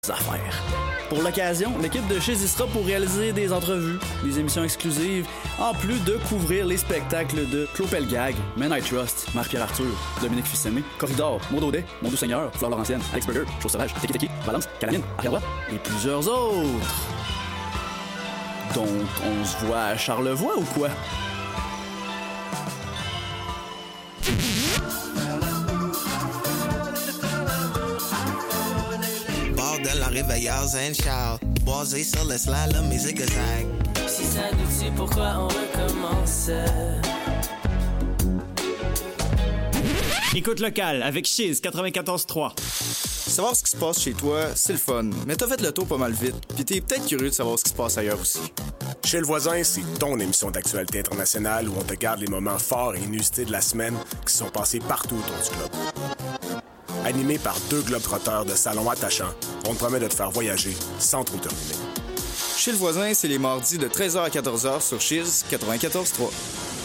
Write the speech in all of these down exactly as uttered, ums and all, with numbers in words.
affaires. Pour l'occasion, l'équipe de Chiz y sera pour réaliser des entrevues, des émissions exclusives, en plus de couvrir les spectacles de Claude Pelgag, Men I Trust, Marc-Pierre Arthur, Dominique Fils-Aimé, Corridor, Maud Audet, Mon Doux Seigneur, Fleur Laurentienne, Alex Burger, Chose Sauvage, Teki Teki, Valence, Calamine, Arrière et plusieurs autres. Donc, on se voit à Charlevoix ou quoi? De la réveilleuse and shout. Basé sur le slalom et zigzag. Si ça nous tue, pourquoi on recommence? Écoute locale avec Chiz quatre-vingt-quatorze trois. Savoir ce qui se passe chez toi, c'est le fun, mais t'as fait le tour pas mal vite, pis t'es peut-être curieux de savoir ce qui se passe ailleurs aussi. Chez le voisin, c'est ton émission d'actualité internationale où on te garde les moments forts et inusités de la semaine qui sont passés partout autour du globe. Animé par deux globetrotteurs de salon attachants, on te promet de te faire voyager sans trop te ruiner. Chez le voisin, c'est les mardis de treize heures à quatorze heures sur Chiz quatre-vingt-quatorze trois.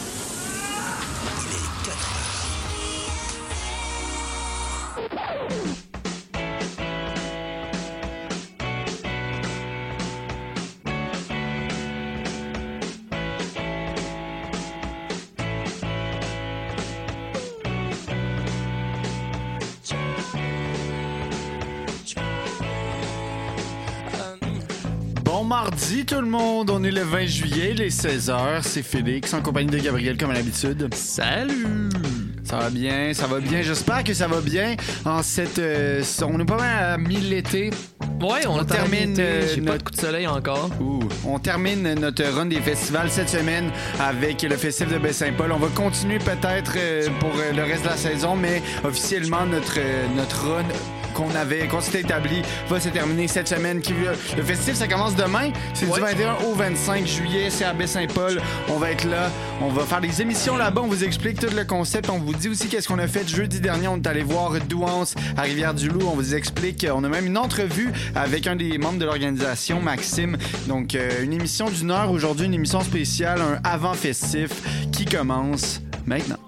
Bon mardi tout le monde, on est le vingt juillet, les seize heures, c'est Félix en compagnie de Gabriel comme à l'habitude. Salut! Ça va bien, ça va bien, j'espère que ça va bien en cette... Euh, on est pas mal à mi-l'été. Ouais, on, on termine euh, J'ai notre... pas de coup de soleil encore. Ouh. On termine notre run des festivals cette semaine avec le Festival de Baie-Saint-Paul. On va continuer peut-être euh, pour euh, le reste de la saison, mais officiellement notre, euh, notre run qu'on avait, qu'on s'était établi va se terminer cette semaine. Le festival, ça commence demain. C'est ouais. du vingt et un au vingt-cinq juillet. C'est à Baie-Saint-Paul. On va être là. On va faire des émissions là-bas. On vous explique tout le concept. On vous dit aussi qu'est-ce qu'on a fait jeudi dernier. On est allé voir Douance à Rivière-du-Loup. On vous explique. On a même une entrevue avec un des membres de l'organisation, Maxime. Donc, euh, une émission d'une heure aujourd'hui, une émission spéciale, un avant-festif qui commence maintenant.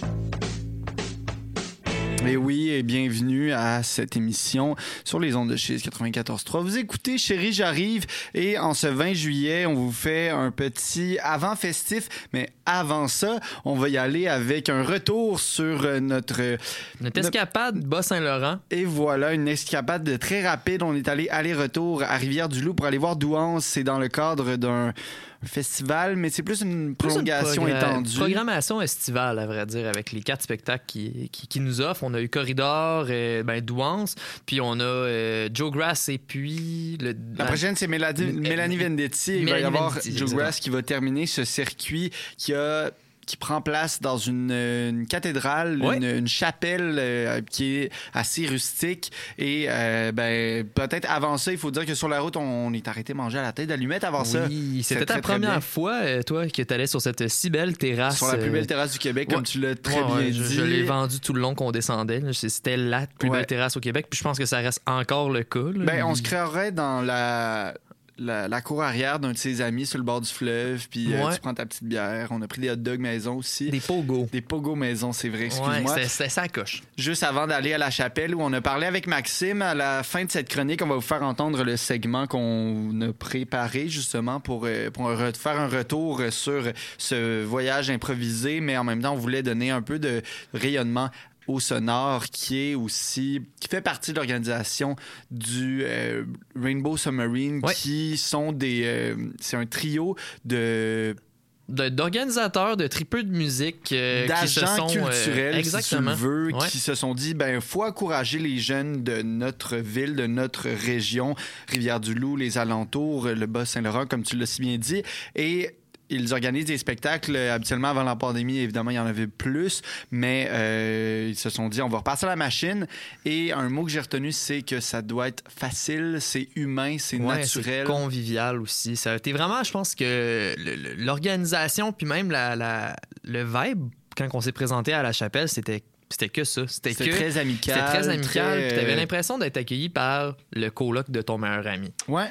Et oui, et bienvenue à cette émission sur les ondes de Chiz quatre-vingt-quatorze trois. Vous écoutez Chérie, j'arrive et en ce vingt juillet, on vous fait un petit avant festif, mais avant ça, on va y aller avec un retour sur notre... Notre escapade notre... Bas-Saint-Laurent. Et voilà, une escapade très rapide. On est allé aller-retour à Rivière-du-Loup pour aller voir Douance. C'est dans le cadre d'un... un festival, mais c'est plus une prolongation plus une progra- étendue. Programmation estivale, à vrai dire, avec les quatre spectacles qui, qui, qui nous offrent. On a eu Corridor, euh, ben, Douance, puis on a euh, Joe Grass et puis... Le, la, la prochaine, c'est Mélanie, euh, Mélanie Vendetti. Il Mélanie va y avoir Vendetti, Joe exactement. Grass qui va terminer ce circuit qui a... qui prend place dans une, une cathédrale, ouais. une, une chapelle euh, qui est assez rustique. Et euh, ben, peut-être avant ça, il faut dire que sur la route, on, on est arrêté manger à la tête d'allumette avant oui, ça. Oui, c'était ta première fois, euh, toi, que tu allais sur cette si belle terrasse. Sur la plus belle terrasse du Québec, ouais. comme tu l'as très ouais, bien ouais, dit. Je, je l'ai vendu tout le long qu'on descendait. C'était la plus ouais. belle terrasse au Québec. Puis je pense que ça reste encore le cas. Là. Ben, on se créerait dans la... La, la cour arrière d'un de ses amis sur le bord du fleuve, puis ouais. euh, tu prends ta petite bière. On a pris des hot dogs maison aussi. Des pogos. Des pogos maison, c'est vrai, excuse-moi. Ouais, c'était ça coche. Juste avant d'aller à la chapelle où on a parlé avec Maxime, à la fin de cette chronique, on va vous faire entendre le segment qu'on a préparé justement pour, euh, pour re- faire un retour sur ce voyage improvisé, mais en même temps, on voulait donner un peu de rayonnement au sonore qui est aussi qui fait partie de l'organisation du euh, Rainbow Submarine ouais. qui sont des euh, c'est un trio de De, d'organisateurs de tripeux de musique euh, d'agents qui se sont, culturels euh, exactement. si tu veux, ouais. qui se sont dit ben faut encourager les jeunes de notre ville, de notre région, Rivière-du-Loup, les alentours, le Bas-Saint-Laurent comme tu l'as si bien dit, et ils organisent des spectacles. Habituellement, avant la pandémie, évidemment, il y en avait plus, mais euh, ils se sont dit, on va repartir à la machine. Et un mot que j'ai retenu, c'est que ça doit être facile, c'est humain, c'est ouais, naturel. C'est convivial aussi. Ça a été vraiment, je pense que l'organisation, puis même la, la, le vibe, quand on s'est présenté à la chapelle, c'était C'était que ça. C'était, c'était que, très amical. C'était très amical. Très... Puis t'avais l'impression d'être accueilli par le coloc de ton meilleur ami. Ouais.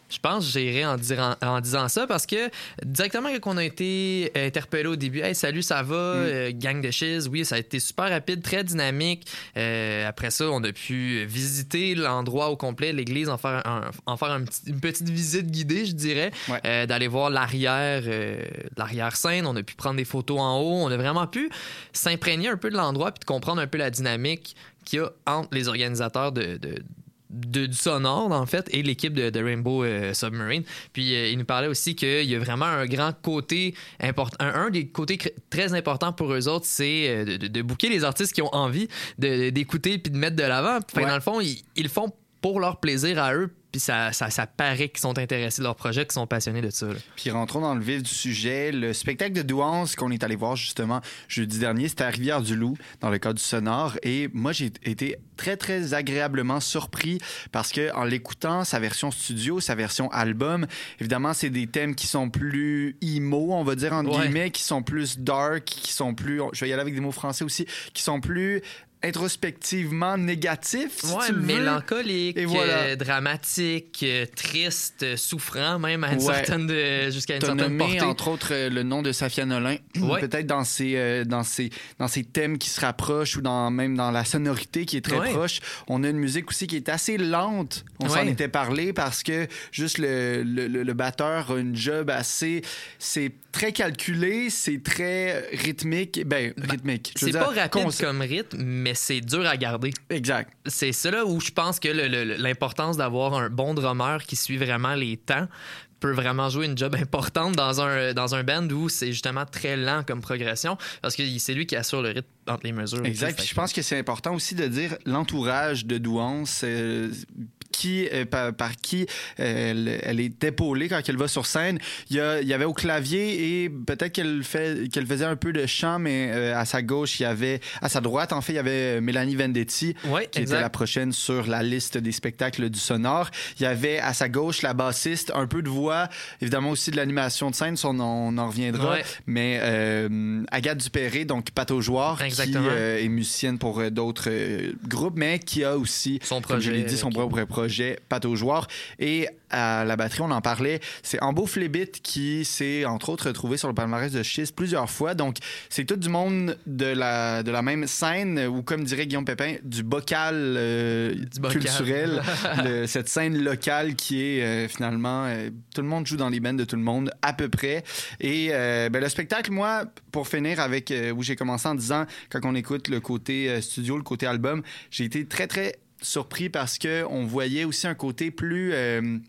Je pense que j'irai en, dire, en disant ça parce que directement quand on a été interpellé au début, « Hey, salut, ça va? Mm. Euh, gang de Shiz. » Oui, ça a été super rapide, très dynamique. Euh, après ça, on a pu visiter l'endroit au complet, l'église, en faire, un, en faire un petit, une petite visite guidée, je dirais. Ouais. Euh, d'aller voir l'arrière, euh, l'arrière-scène. On a pu prendre des photos en haut. On a vraiment pu s'imprégner un peu de l'endroit puis de comprendre un peu la dynamique qu'il y a entre les organisateurs de... de De, du sonore, en fait, et l'équipe de, de Rainbow euh, Submarine. Puis, euh, il nous parlait aussi qu'il y a vraiment un grand côté important. Un, un des côtés cr- très importants pour eux autres, c'est euh, de, de, de booker les artistes qui ont envie de, d'écouter puis de mettre de l'avant. Fait ouais. Dans le fond, ils, ils le font pour leur plaisir à eux. Puis ça, ça, ça paraît qu'ils sont intéressés de leur projet, qu'ils sont passionnés de ça. Là. Puis rentrons dans le vif du sujet. Le spectacle de Douance qu'on est allé voir justement jeudi dernier, c'était à Rivière-du-Loup, dans le cadre du sonore. Et moi, j'ai été très, très agréablement surpris parce qu'en l'écoutant, sa version studio, sa version album, évidemment, c'est des thèmes qui sont plus emo, on va dire, entre ouais. guillemets, qui sont plus dark, qui sont plus... Je vais y aller avec des mots français aussi, qui sont plus... introspectivement négatif, si ouais, tu le mélancolique, veux. Voilà. euh, dramatique, euh, triste, euh, souffrant même à une ouais. certaine de, jusqu'à une T'as certaine nommé, portée. entre autres, euh, le nom de Safia Nolin. Ouais. Peut-être dans ses, euh, dans, ses, dans ses thèmes qui se rapprochent ou dans, même dans la sonorité qui est très ouais. proche. On a une musique aussi qui est assez lente. On ouais. s'en était parlé parce que juste le, le, le, le batteur a une job assez... C'est très calculé, c'est très rythmique. Ben, ben rythmique. C'est pas dire, rapide cons... comme rythme, mais c'est dur à garder. Exact. C'est ça là où je pense que le, le, l'importance d'avoir un bon drummer qui suit vraiment les temps peut vraiment jouer une job importante dans un, dans un band où c'est justement très lent comme progression parce que c'est lui qui assure le rythme entre les mesures. Exact. Puis je pense que c'est important aussi de dire l'entourage de Douance, euh, qui, euh, par, par qui euh, elle, elle est épaulée quand elle va sur scène. Il y, a, il y avait au clavier et peut-être qu'elle, fait, qu'elle faisait un peu de chant, mais euh, à sa gauche, il y avait... À sa droite, en fait, il y avait Mélanie Vendetti, ouais, qui exact. était la prochaine sur la liste des spectacles du sonore. Il y avait à sa gauche la bassiste, un peu de voix, évidemment aussi de l'animation de scène, ça, on, on en reviendra, ouais. mais euh, Agathe Dupéré, donc pato-joueur, qui euh, est musicienne pour euh, d'autres euh, groupes, mais qui a aussi, son projet, comme je l'ai dit, son propre projet pato-joueur. Et à la batterie, on en parlait, c'est Ambo Flébit qui s'est, entre autres, retrouvé sur le palmarès de Shiz plusieurs fois. Donc, c'est tout du monde de la, de la même scène, ou comme dirait Guillaume Pépin, du bocal, euh, du bocal. culturel, le, cette scène locale qui est euh, finalement... Euh, tout le monde joue dans les bands de tout le monde, à peu près. Et euh, ben, le spectacle, moi, pour finir avec euh, où j'ai commencé en disant, quand on écoute le côté euh, studio, le côté album, j'ai été très, très surpris parce qu'on voyait aussi un côté plus... Euh,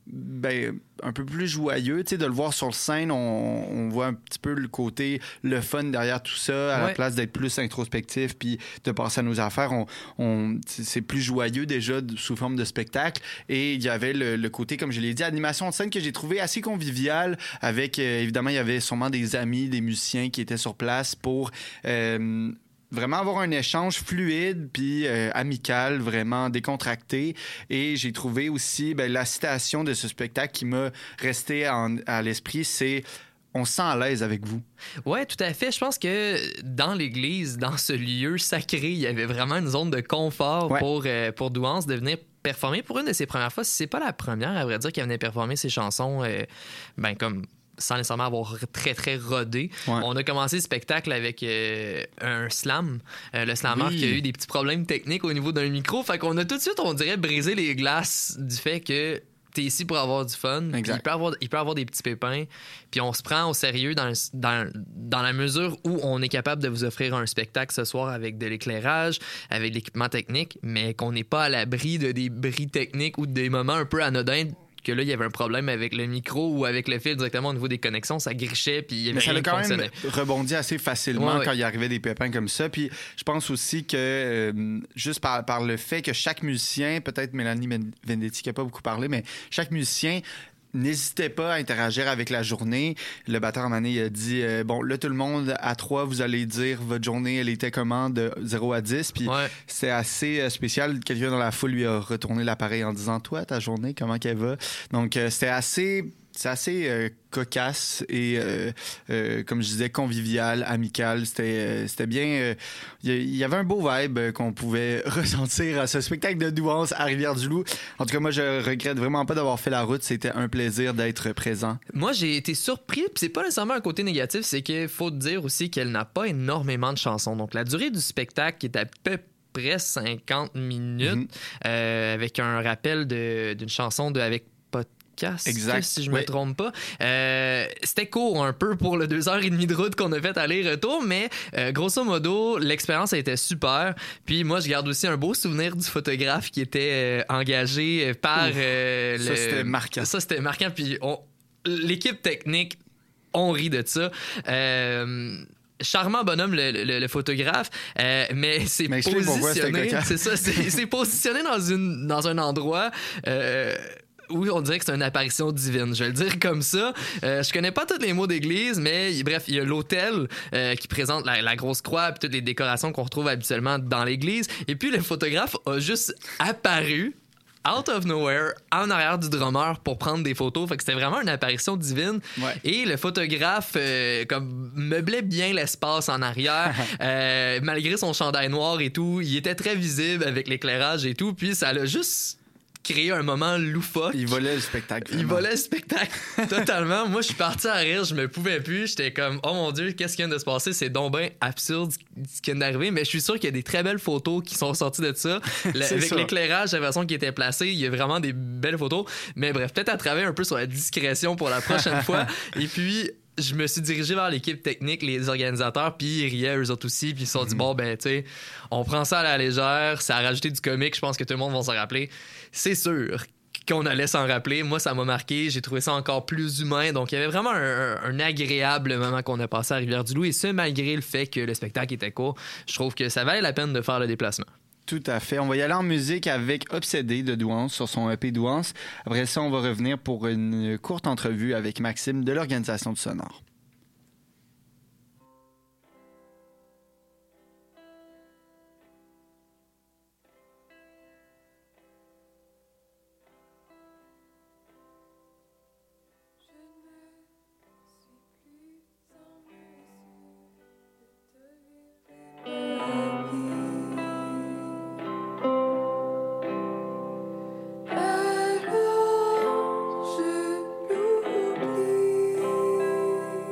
ben, un peu plus joyeux, tu sais, de le voir sur scène, on, on voit un petit peu le côté, le fun derrière tout ça, à ouais. la place d'être plus introspectif puis de passer à nos affaires, on, on, c'est plus joyeux déjà sous forme de spectacle. Et il y avait le, le côté, comme je l'ai dit, animation de scène que j'ai trouvé assez convivial avec, euh, évidemment, il y avait sûrement des amis, des musiciens qui étaient sur place pour... Euh, vraiment avoir un échange fluide puis euh, amical, vraiment décontracté. Et j'ai trouvé aussi ben, la citation de ce spectacle qui m'a resté en, à l'esprit, c'est « On se sent à l'aise avec vous ». Oui, tout à fait. Je pense que dans l'église, dans ce lieu sacré, il y avait vraiment une zone de confort ouais. pour, euh, pour Douance de venir performer pour une de ses premières fois. Si c'est pas la première, à vrai dire, qu'elle venait performer ses chansons, euh, ben comme... sans nécessairement avoir très, très rodé. Ouais. On a commencé le spectacle avec euh, un slam. Euh, le slammer oui. qui a eu des petits problèmes techniques au niveau d'un micro. Fait qu'on a tout de suite, on dirait, brisé les glaces du fait que t'es ici pour avoir du fun. Il peut avoir, il peut avoir des petits pépins. Puis on se prend au sérieux dans, dans, dans la mesure où on est capable de vous offrir un spectacle ce soir avec de l'éclairage, avec de l'équipement technique, mais qu'on n'est pas à l'abri de des bris techniques ou de des moments un peu anodins que là, il y avait un problème avec le micro ou avec le fil directement au niveau des connexions, ça grichait, puis il y avait rien qui fonctionnait. Mais ça a quand même rebondi assez facilement ouais, ouais. quand il arrivait des pépins comme ça. Puis je pense aussi que euh, juste par, par le fait que chaque musicien, peut-être Mélanie Vendetti qui n'a pas beaucoup parlé, mais chaque musicien n'hésitez pas à interagir avec la journée. Le batteur en année a dit euh, bon, là, tout le monde, à trois, vous allez dire votre journée, elle était comment de zéro à dix. Puis ouais. c'est assez euh, spécial. Quelqu'un dans la foule lui a retourné l'appareil en disant toi, ta journée, comment qu'elle va? Donc, euh, c'était assez. c'est assez euh, cocasse et, euh, euh, comme je disais, convivial, amical. C'était, euh, c'était bien... Il euh, y, y avait un beau vibe euh, qu'on pouvait ressentir à ce spectacle de Douance à Rivière-du-Loup. En tout cas, moi, je regrette vraiment pas d'avoir fait la route. C'était un plaisir d'être présent. Moi, j'ai été surpris, puis c'est pas nécessairement un côté négatif, c'est qu'il faut dire aussi qu'elle n'a pas énormément de chansons. Donc, la durée du spectacle est à peu près cinquante minutes, mm-hmm. euh, avec un rappel de, d'une chanson de avec podcast, exact. Si je me oui. trompe pas. Euh, c'était court un peu pour le deux heures et demie de route qu'on a fait aller-retour, mais euh, grosso modo, l'expérience a été super. Puis moi, je garde aussi un beau souvenir du photographe qui était euh, engagé par... Euh, ça, le... c'était marquant. Ça, c'était marquant. Puis on... l'équipe technique, on rit de ça. Euh... Charmant bonhomme, le, le, le photographe, euh, mais c'est mais positionné, c'est ça, c'est, c'est positionné dans, une, dans un endroit euh, où on dirait que c'est une apparition divine. Je vais le dire comme ça. Euh, je connais pas tous les mots d'église, mais bref, il y a l'autel euh, qui présente la, la grosse croix et toutes les décorations qu'on retrouve habituellement dans l'église. Et puis le photographe a juste apparu out of nowhere, en arrière du drummer pour prendre des photos. Fait que c'était vraiment une apparition divine. Ouais. Et le photographe euh, comme meublait bien l'espace en arrière. euh, malgré son chandail noir et tout, il était très visible avec l'éclairage et tout. Puis ça l'a juste créé un moment loufoque. Il volait le spectacle. Vraiment. Il volait le spectacle totalement. Moi, je suis parti à rire, je me pouvais plus. J'étais comme, oh mon Dieu, qu'est-ce qui vient de se passer? C'est donc bien absurde ce qui vient d'arriver. Mais je suis sûr qu'il y a des très belles photos qui sont sorties de ça. Le, avec ça. L'éclairage, la façon qui était placé, il y a vraiment des belles photos. Mais bref, peut-être à travailler un peu sur la discrétion pour la prochaine fois. Et puis... je me suis dirigé vers l'équipe technique, les organisateurs, puis ils riaient eux autres aussi, puis ils se sont dit, bon, ben, tu sais, on prend ça à la légère, ça a rajouté du comique, je pense que tout le monde va s'en rappeler. C'est sûr qu'on allait s'en rappeler. Moi, ça m'a marqué, j'ai trouvé ça encore plus humain, donc il y avait vraiment un, un agréable moment qu'on a passé à Rivière-du-Loup, et ce, malgré le fait que le spectacle était court, je trouve que ça valait la peine de faire le déplacement. Tout à fait. On va y aller en musique avec Obsédé de Douance sur son E P Douance. Après ça, on va revenir pour une courte entrevue avec Maxime de l'Organisation du Sonore. Alors je l'oublie.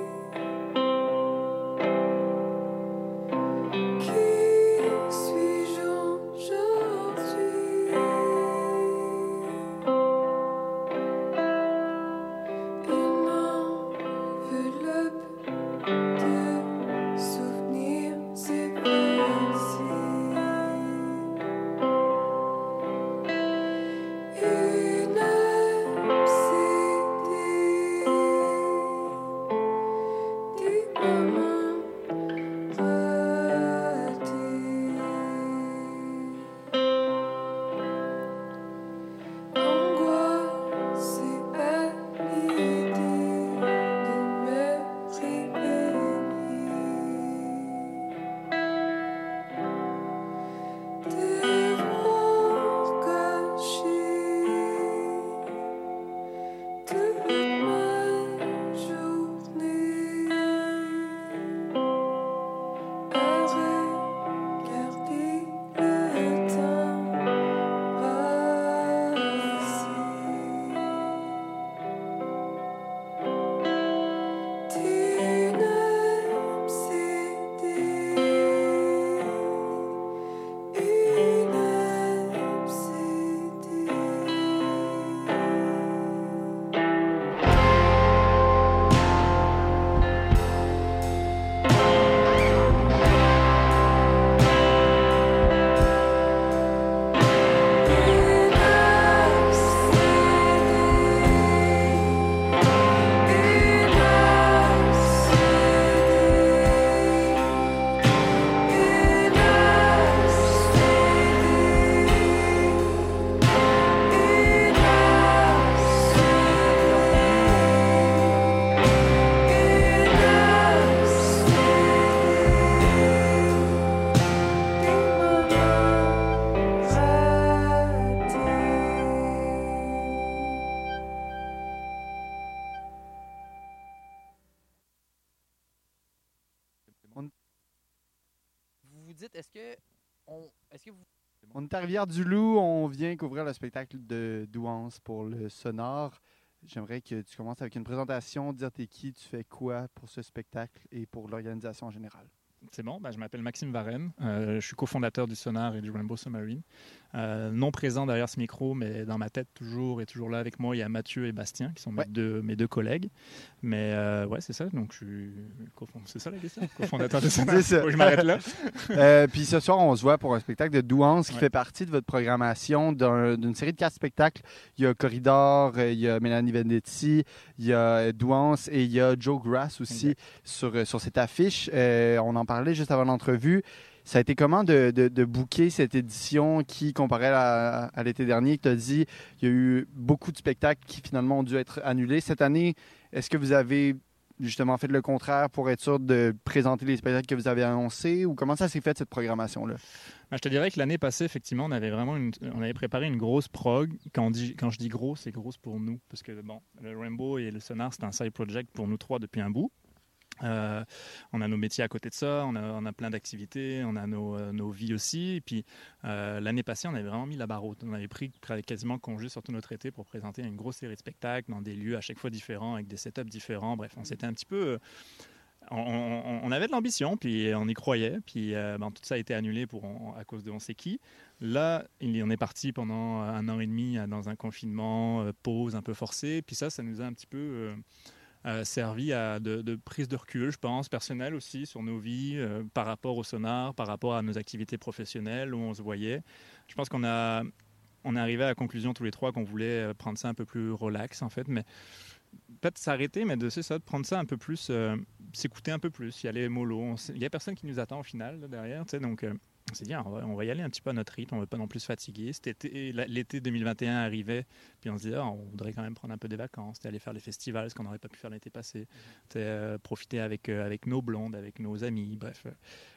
dites, est-ce que, on, est-ce que vous... On est à Rivière-du-Loup, on vient couvrir le spectacle de Douance pour le Sonar. J'aimerais que tu commences avec une présentation, dire t'es qui, tu fais quoi pour ce spectacle et pour l'organisation en général. C'est bon, ben, je m'appelle Maxime Varenne, euh, je suis cofondateur du Sonar et du Rainbow Submarine. Euh, non présent derrière ce micro, mais dans ma tête toujours et toujours là avec moi, il y a Mathieu et Bastien qui sont ouais. mes, deux, mes deux collègues. Mais euh, ouais, c'est ça, donc je suis cofond... c'est ça la question, cofondateur du Sonar. C'est ça. Faut que je m'arrête là. euh, puis ce soir, on se voit pour un spectacle de Douance qui ouais. fait partie de votre programmation d'un, d'une série de quatre spectacles. Il y a Corridor, il y a Mélanie Vendetti, il y a Douance et il y a Joe Grass aussi exact. sur, sur cette affiche. Euh, on en parlait juste avant l'entrevue. Ça a été comment de, de, de booker cette édition qui, comparé à, à l'été dernier, tu as dit il y a eu beaucoup de spectacles qui finalement ont dû être annulés. Cette année, est-ce que vous avez justement fait le contraire pour être sûr de présenter les spectacles que vous avez annoncés ou comment ça s'est fait cette programmation-là? Ben, je te dirais que l'année passée, effectivement, on avait vraiment une, on avait préparé une grosse prog. Quand, on dit, quand je dis gros, c'est grosse pour nous parce que bon, le Rainbow et le Sonar, c'est un side project pour nous trois depuis un bout. Euh, on a nos métiers à côté de ça, on a, on a plein d'activités, on a nos, euh, nos vies aussi. Et puis euh, l'année passée, on avait vraiment mis la barre haute. On avait pris quasiment congé sur tout notre été pour présenter une grosse série de spectacles dans des lieux à chaque fois différents, avec des setups différents. Bref, on s'était un petit peu... Euh, on, on, on avait de l'ambition, puis on y croyait. Puis euh, ben, tout ça a été annulé pour, on, à cause de on sait qui. Là, on est parti pendant un an et demi dans un confinement, euh, pause un peu forcée. Puis ça, ça nous a un petit peu... Euh, Euh, servi à de, de prise de recul, je pense, personnelle aussi, sur nos vies, euh, par rapport au Sonar, par rapport à nos activités professionnelles, où on se voyait. Je pense qu'on a, on est arrivé à la conclusion tous les trois qu'on voulait prendre ça un peu plus relax, en fait, mais peut-être s'arrêter, mais de, c'est ça, de prendre ça un peu plus, euh, s'écouter un peu plus, y aller mollo. Il n'y a personne qui nous attend au final, là, derrière, tu sais, donc... Euh, on s'est dit, on va, on va y aller un petit peu à notre rythme, on ne veut pas non plus se fatiguer. Cet été, l'été deux mille vingt et un arrivait, puis on se disait, oh, on voudrait quand même prendre un peu des vacances, aller faire les festivals, ce qu'on n'aurait pas pu faire l'été passé, mmh. euh, profiter avec, euh, avec nos blondes, avec nos amis, bref,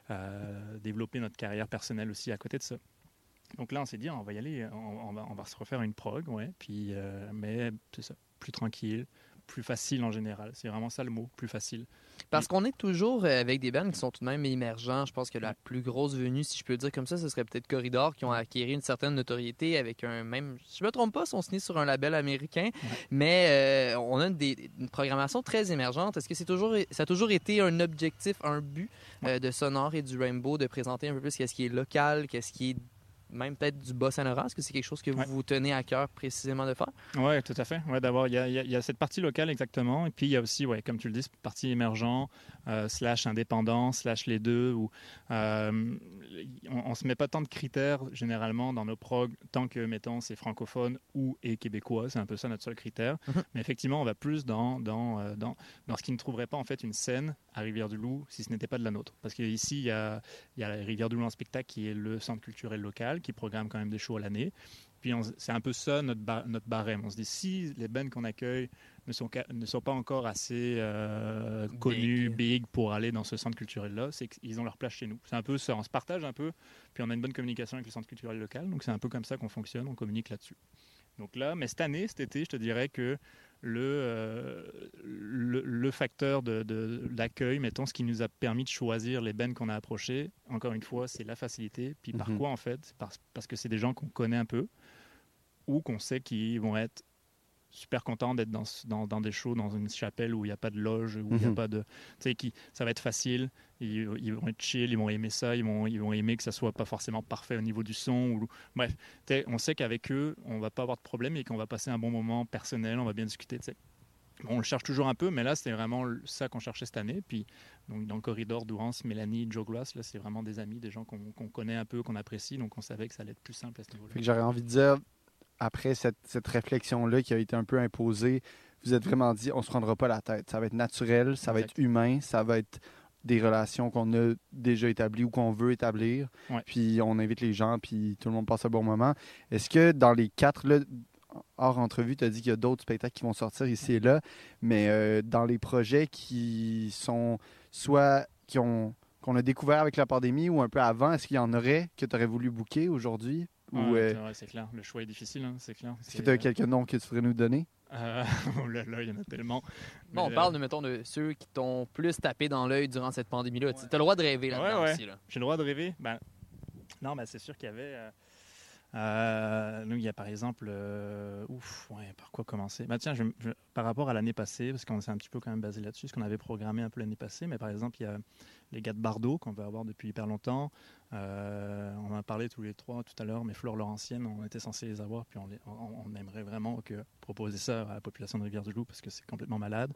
euh, développer notre carrière personnelle aussi à côté de ça. Donc là, on s'est dit, on va y aller, on, on, va, on va se refaire une prog, ouais, puis, euh, mais c'est ça, plus tranquille, plus facile en général. C'est vraiment ça le mot, plus facile. Parce qu'on est toujours avec des bands qui sont tout de même émergents. Je pense que la plus grosse venue, si je peux le dire comme ça, ce serait peut-être Corridor, qui ont acquis une certaine notoriété avec un même... Je ne me trompe pas, ils sont signés sur un label américain, ouais. mais euh, on a une, des, une programmation très émergente. Est-ce que c'est toujours, ça a toujours été un objectif, un but euh, ouais. de Sonar et du Rainbow de présenter un peu plus qu'est-ce qui est local, qu'est-ce qui est même peut-être du Bossa Nova? Est-ce que c'est quelque chose que vous ouais. vous tenez à cœur précisément de faire? Oui, tout à fait. Ouais, d'abord, il y, y, y a cette partie locale exactement. Et puis, il y a aussi, ouais, comme tu le dis, cette partie émergent, euh, slash indépendant, slash les deux. Où, euh, on ne se met pas tant de critères généralement dans nos prog tant que, mettons, c'est francophone ou et québécois. C'est un peu ça notre seul critère. Mm-hmm. Mais effectivement, on va plus dans, dans, euh, dans, dans ce qui ne trouverait pas en fait une scène à Rivière-du-Loup si ce n'était pas de la nôtre. Parce qu'ici, il y a, y a la Rivière-du-Loup en spectacle qui est le centre culturel local, qui programme quand même des shows à l'année. Puis on, c'est un peu ça notre, bar, notre barème. On se dit, si les bands qu'on accueille ne sont, ne sont pas encore assez euh, connus, big. big pour aller dans ce centre culturel-là, c'est qu'ils ont leur place chez nous. C'est un peu ça. On se partage un peu, puis on a une bonne communication avec le centre culturel local. Donc c'est un peu comme ça qu'on fonctionne, on communique là-dessus. Donc là, mais cette année, cet été, je te dirais que le, euh, le, le facteur de, de, d'accueil, mettons, ce qui nous a permis de choisir les bands qu'on a approchés, encore une fois, c'est la facilité. Puis par mm-hmm. quoi, en fait? Parce, parce que c'est des gens qu'on connaît un peu ou qu'on sait qu'ils vont être super contents d'être dans, dans, dans des shows, dans une chapelle où il n'y a pas de loge, où il mm-hmm. n'y a pas de... Tu sais, qui, ça va être facile, ils, ils vont être chill, ils vont aimer ça, ils vont, ils vont aimer que ça soit pas forcément parfait au niveau du son. Ou, bref, on sait qu'avec eux, on va pas avoir de problème et qu'on va passer un bon moment personnel, on va bien discuter, tu sais. Bon, on le cherche toujours un peu, mais là, c'était vraiment ça qu'on cherchait cette année. Puis, donc, dans le Corridor, Douance, Mélanie, Joe Glass, là, c'est vraiment des amis, des gens qu'on, qu'on connaît un peu, qu'on apprécie, donc on savait que ça allait être plus simple à ce niveau-là. Fait que j'aurais envie de dire, après cette, cette réflexion-là qui a été un peu imposée, vous êtes vraiment dit, on se prendra pas la tête. Ça va être naturel, ça va exact. Être humain, ça va être des relations qu'on a déjà établies ou qu'on veut établir. Ouais. Puis on invite les gens, puis tout le monde passe un bon moment. Est-ce que dans les quatre, là, hors entrevue, tu as dit qu'il y a d'autres spectacles qui vont sortir ici et là, mais euh, dans les projets qui sont soit qui ont qu'on a découvert avec la pandémie ou un peu avant, est-ce qu'il y en aurait que tu aurais voulu booker aujourd'hui? Ouais, ou, euh... c'est, vrai, c'est clair. Le choix est difficile, hein, c'est clair. Est-ce c'est, que tu as euh... quelques noms que tu voudrais nous donner? Euh, oh là là, il y en a tellement. Bon, on Mais, parle, euh, de, mettons, de ceux qui t'ont plus tapé dans l'œil durant cette pandémie-là. Tu as le droit de rêver là-dedans Ouais, ouais. aussi. Là. J'ai le droit de rêver. Ben, non, ben, c'est sûr qu'il y avait. Euh, euh, nous, il y a par exemple. Euh, ouf, ouais, par quoi commencer? Ben, tiens, je, je, par rapport à l'année passée, parce qu'on s'est un petit peu quand même basé là-dessus, ce qu'on avait programmé un peu l'année passée, mais par exemple, il y a les gars de Bardot qu'on veut avoir depuis hyper longtemps. Euh, on en a parlé tous les trois tout à l'heure, mais Flore Laurentienne, on était censé les avoir, puis on, les, on, on aimerait vraiment que proposer ça à la population de Rivière-du-Loup parce que c'est complètement malade.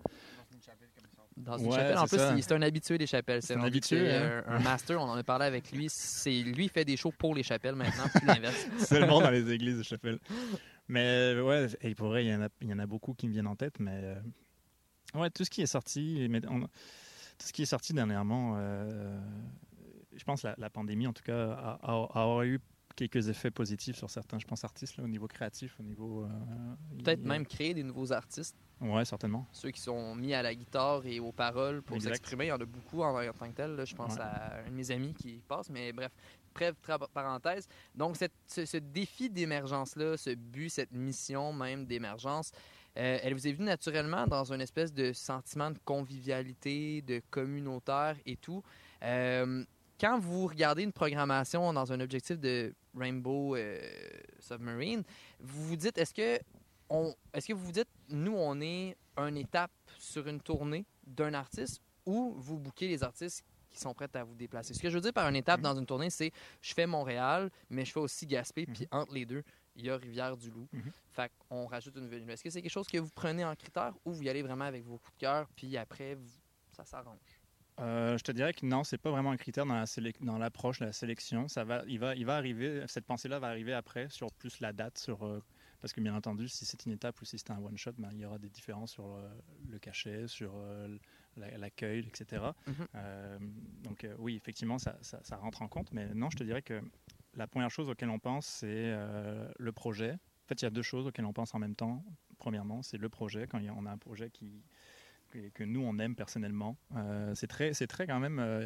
Dans une Ouais, chapelle. En c'est plus, ça. c'est un habitué des chapelles. C'est C'est un rendu habitué, que c'est, hein. euh, un master. On en a parlé avec lui. C'est lui fait des shows pour les chapelles maintenant, puis l'inverse. Seulement dans les églises de chapelle. Mais ouais, et pour vrai, il y, en a, il y en a beaucoup qui me viennent en tête, mais euh, ouais, tout ce qui est sorti, mais on, tout ce qui est sorti dernièrement, euh, je pense que la, la pandémie, en tout cas, a, a, a aura eu quelques effets positifs sur certains, je pense, artistes, là, au niveau créatif, au niveau... Euh, Peut-être il- même créer des nouveaux artistes. Ouais, certainement. Ceux qui sont mis à la guitare et aux paroles pour Exact. s'exprimer. Il y en a beaucoup en, en tant que tel. Là. Je pense Ouais. à un de mes amis qui passe. Mais bref, bref, tra- parenthèse. Donc, cette, ce, ce défi d'émergence-là, ce but, cette mission même d'émergence, euh, elle vous est venue naturellement dans une espèce de sentiment de convivialité, de communautaire et tout. Euh, quand vous regardez une programmation dans un objectif de Rainbow euh, Submarine, vous vous dites, est-ce que On, est-ce que vous vous dites, nous, on est une étape sur une tournée d'un artiste ou vous bouquez les artistes qui sont prêts à vous déplacer? Ce que je veux dire par une étape Mm-hmm. dans une tournée, c'est je fais Montréal, mais je fais aussi Gaspé, Mm-hmm. puis entre les deux, il y a Rivière-du-Loup. Mm-hmm. Fait qu'on rajoute une ville. Est-ce que c'est quelque chose que vous prenez en critère ou vous y allez vraiment avec vos coups de cœur, puis après, vous- ça s'arrange? Euh, je te dirais que non, c'est pas vraiment un critère dans, la sélec- dans l'approche de la sélection. Ça va, il, va, il va arriver, cette pensée-là va arriver après sur plus la date, sur, euh, parce que bien entendu, si c'est une étape ou si c'est un one-shot, ben, il y aura des différences sur euh, le cachet, sur euh, la- l'accueil, et cetera. Mhm. Euh, donc euh, oui, effectivement, ça, ça, ça rentre en compte, mais non, je te dirais que la première chose auquel on pense, c'est euh, le projet. En fait, il y a deux choses auxquelles on pense en même temps. Premièrement, c'est le projet, quand il y a- on a un projet qui que, que nous on aime personnellement. Euh, c'est très, c'est très quand même. Euh,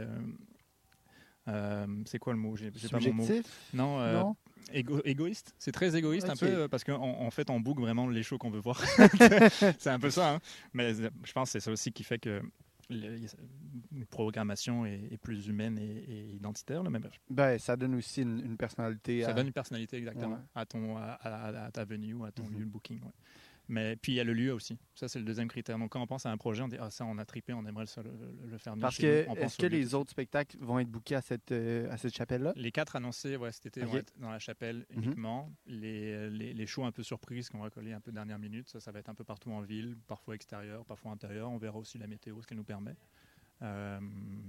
euh, c'est quoi le mot? J'ai, j'ai pas mon mot. Subjectif? Non. Euh, Non? égo- égoïste. C'est très égoïste Ok. un peu parce qu'en en fait on book vraiment les shows qu'on veut voir. C'est un peu ça. Hein? Mais je pense que c'est ça aussi qui fait que le- une programmation est, est plus humaine et, et identitaire. Là, mais bref. Ben, ça donne aussi une, une personnalité. Ça à... donne une personnalité exactement Ouais. à ton à, à- à ta venue, à ton Mhm. lieu de booking. Ouais. Mais puis il y a le lieu aussi. Ça c'est le deuxième critère. Donc quand on pense à un projet, on dit ah ça on a trippé, on aimerait le, le, le faire venir Parce chez que, nous. On pense est-ce au que lieu. les autres spectacles vont être bookés à cette, euh, à cette chapelle-là? Les quatre annoncés ouais, cet été Ok. vont être dans la chapelle Mhm. uniquement. Les, les, les shows un peu surprises qu'on va coller un peu dernière minute, ça, ça va être un peu partout en ville, parfois extérieur, parfois intérieur. On verra aussi la météo, ce qu'elle nous permet. Euh,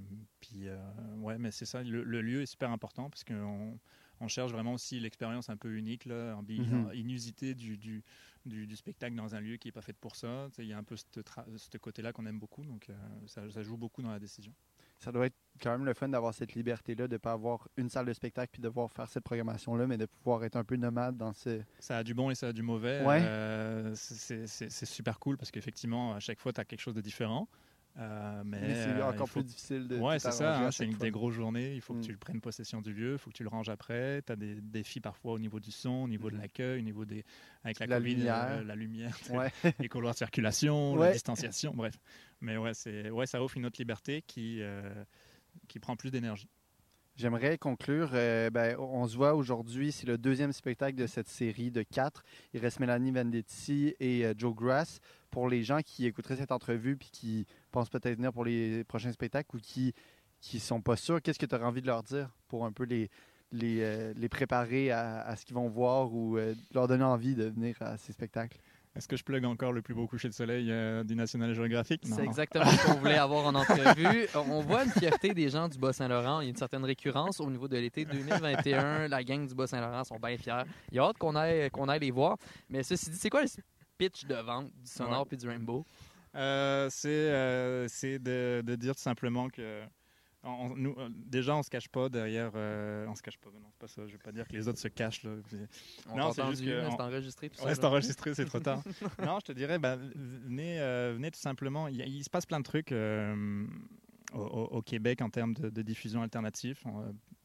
puis, euh, ouais, mais c'est ça. Le, le lieu est super important parce qu'on on cherche vraiment aussi l'expérience un peu unique, là, ambi- Mhm. inusité du, du, du, du spectacle dans un lieu qui n'est pas fait pour ça. Tu sais, il y a un peu ce ce côté-là qu'on aime beaucoup, donc euh, ça, ça joue beaucoup dans la décision. Ça doit être quand même le fun d'avoir cette liberté-là, de ne pas avoir une salle de spectacle puis de devoir faire cette programmation-là, mais de pouvoir être un peu nomade dans ce... Ça a du bon et ça a du mauvais. Ouais. Euh, c'est- c'est c'est super cool parce qu'effectivement, à chaque fois, tu as quelque chose de différent. Euh, mais Mais c'est euh, encore il faut- plus difficile de Ouais, tout c'est ça. arranger hein, à c'est chaque une fois. des grosses journées. Il faut Mm. que tu prennes possession du lieu, il faut que tu le ranges après. Tu as des défis parfois au niveau du son, au niveau de Mhm. l'accueil, au niveau des. Avec la, La COVID, lumière. euh, la lumière, Ouais. les couloirs de circulation, Ouais. la distanciation, bref. Mais ouais, c'est, ouais, ça offre une autre liberté qui, euh, qui prend plus d'énergie. J'aimerais conclure. euh, ben, on se voit aujourd'hui. C'est le deuxième spectacle de cette série de quatre. Il reste Mélanie Vendetti et euh, Joe Grass. Pour les gens qui écouteraient cette entrevue puis qui pensent peut-être venir pour les prochains spectacles ou qui qui sont pas sûrs, qu'est-ce que tu aurais envie de leur dire pour un peu les, les, euh, les préparer à, à ce qu'ils vont voir ou euh, leur donner envie de venir à ces spectacles? Est-ce que je plug encore le plus beau coucher de soleil euh, du National Geographic? C'est Non. exactement ce qu'on voulait avoir en entrevue. On voit une fierté des gens du Bas-Saint-Laurent. Il y a une certaine récurrence au niveau de l'été deux mille vingt et un. La gang du Bas-Saint-Laurent sont bien fiers. Il y a hâte qu'on aille, qu'on aille les voir. Mais ceci dit, c'est quoi le pitch de vente du Sonore Ouais. puis du Rainbow? Euh, c'est euh, c'est de, de dire tout simplement que on, nous, euh, déjà on se cache pas derrière euh, on se cache pas non c'est pas ça je veux pas dire que les autres se cachent là. On Non, t'a c'est juste entendu, que mais on- c'est enregistré tout ça. Ouais, c'est là. enregistré, c'est trop tard. Non, je te dirais, ben, venez, euh, venez tout simplement. Il, y a- il se passe plein de trucs euh, au, au- au Québec en termes de, de diffusion alternative. On,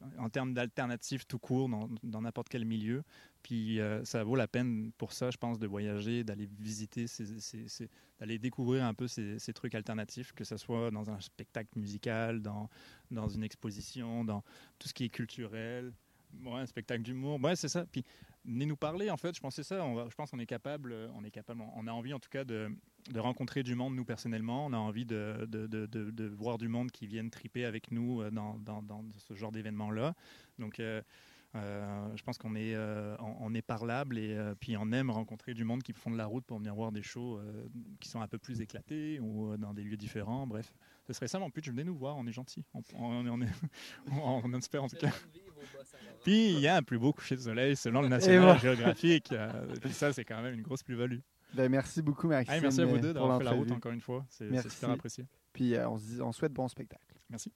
en termes d'alternatives tout court dans, dans n'importe quel milieu. Puis euh, ça vaut la peine pour ça, je pense, de voyager, d'aller visiter, ces, ces, ces, d'aller découvrir un peu ces, ces trucs alternatifs, que ce soit dans un spectacle musical, dans, dans une exposition, dans tout ce qui est culturel, ouais, un spectacle d'humour. Ouais, c'est ça. Puis venez nous parler, en fait. Je pense que c'est ça. On va, je pense qu'on est capable, on est capable, on a envie en tout cas de, de rencontrer du monde, nous personnellement. On a envie de, de, de, de, de voir du monde qui viennent triper avec nous dans, dans, dans ce genre d'événement-là. Donc, euh, Euh, je pense qu'on est, euh, on, on est parlable et euh, puis on aime rencontrer du monde qui font de la route pour venir voir des shows euh, qui sont un peu plus éclatés ou euh, dans des lieux différents. Bref, ce serait ça mon but. Venez nous voir, on est gentils. On, on, on, est, on, on espère en tout cas. Puis il y a un plus beau coucher de soleil selon le National Geographic. Euh, puis ça, c'est quand même une grosse plus-value. Ben, merci beaucoup, Maxime. Hey, merci à vous deux d'avoir fait la route encore une fois. C'est, c'est super apprécié. Puis euh, on, se dit, on souhaite bon spectacle. Merci.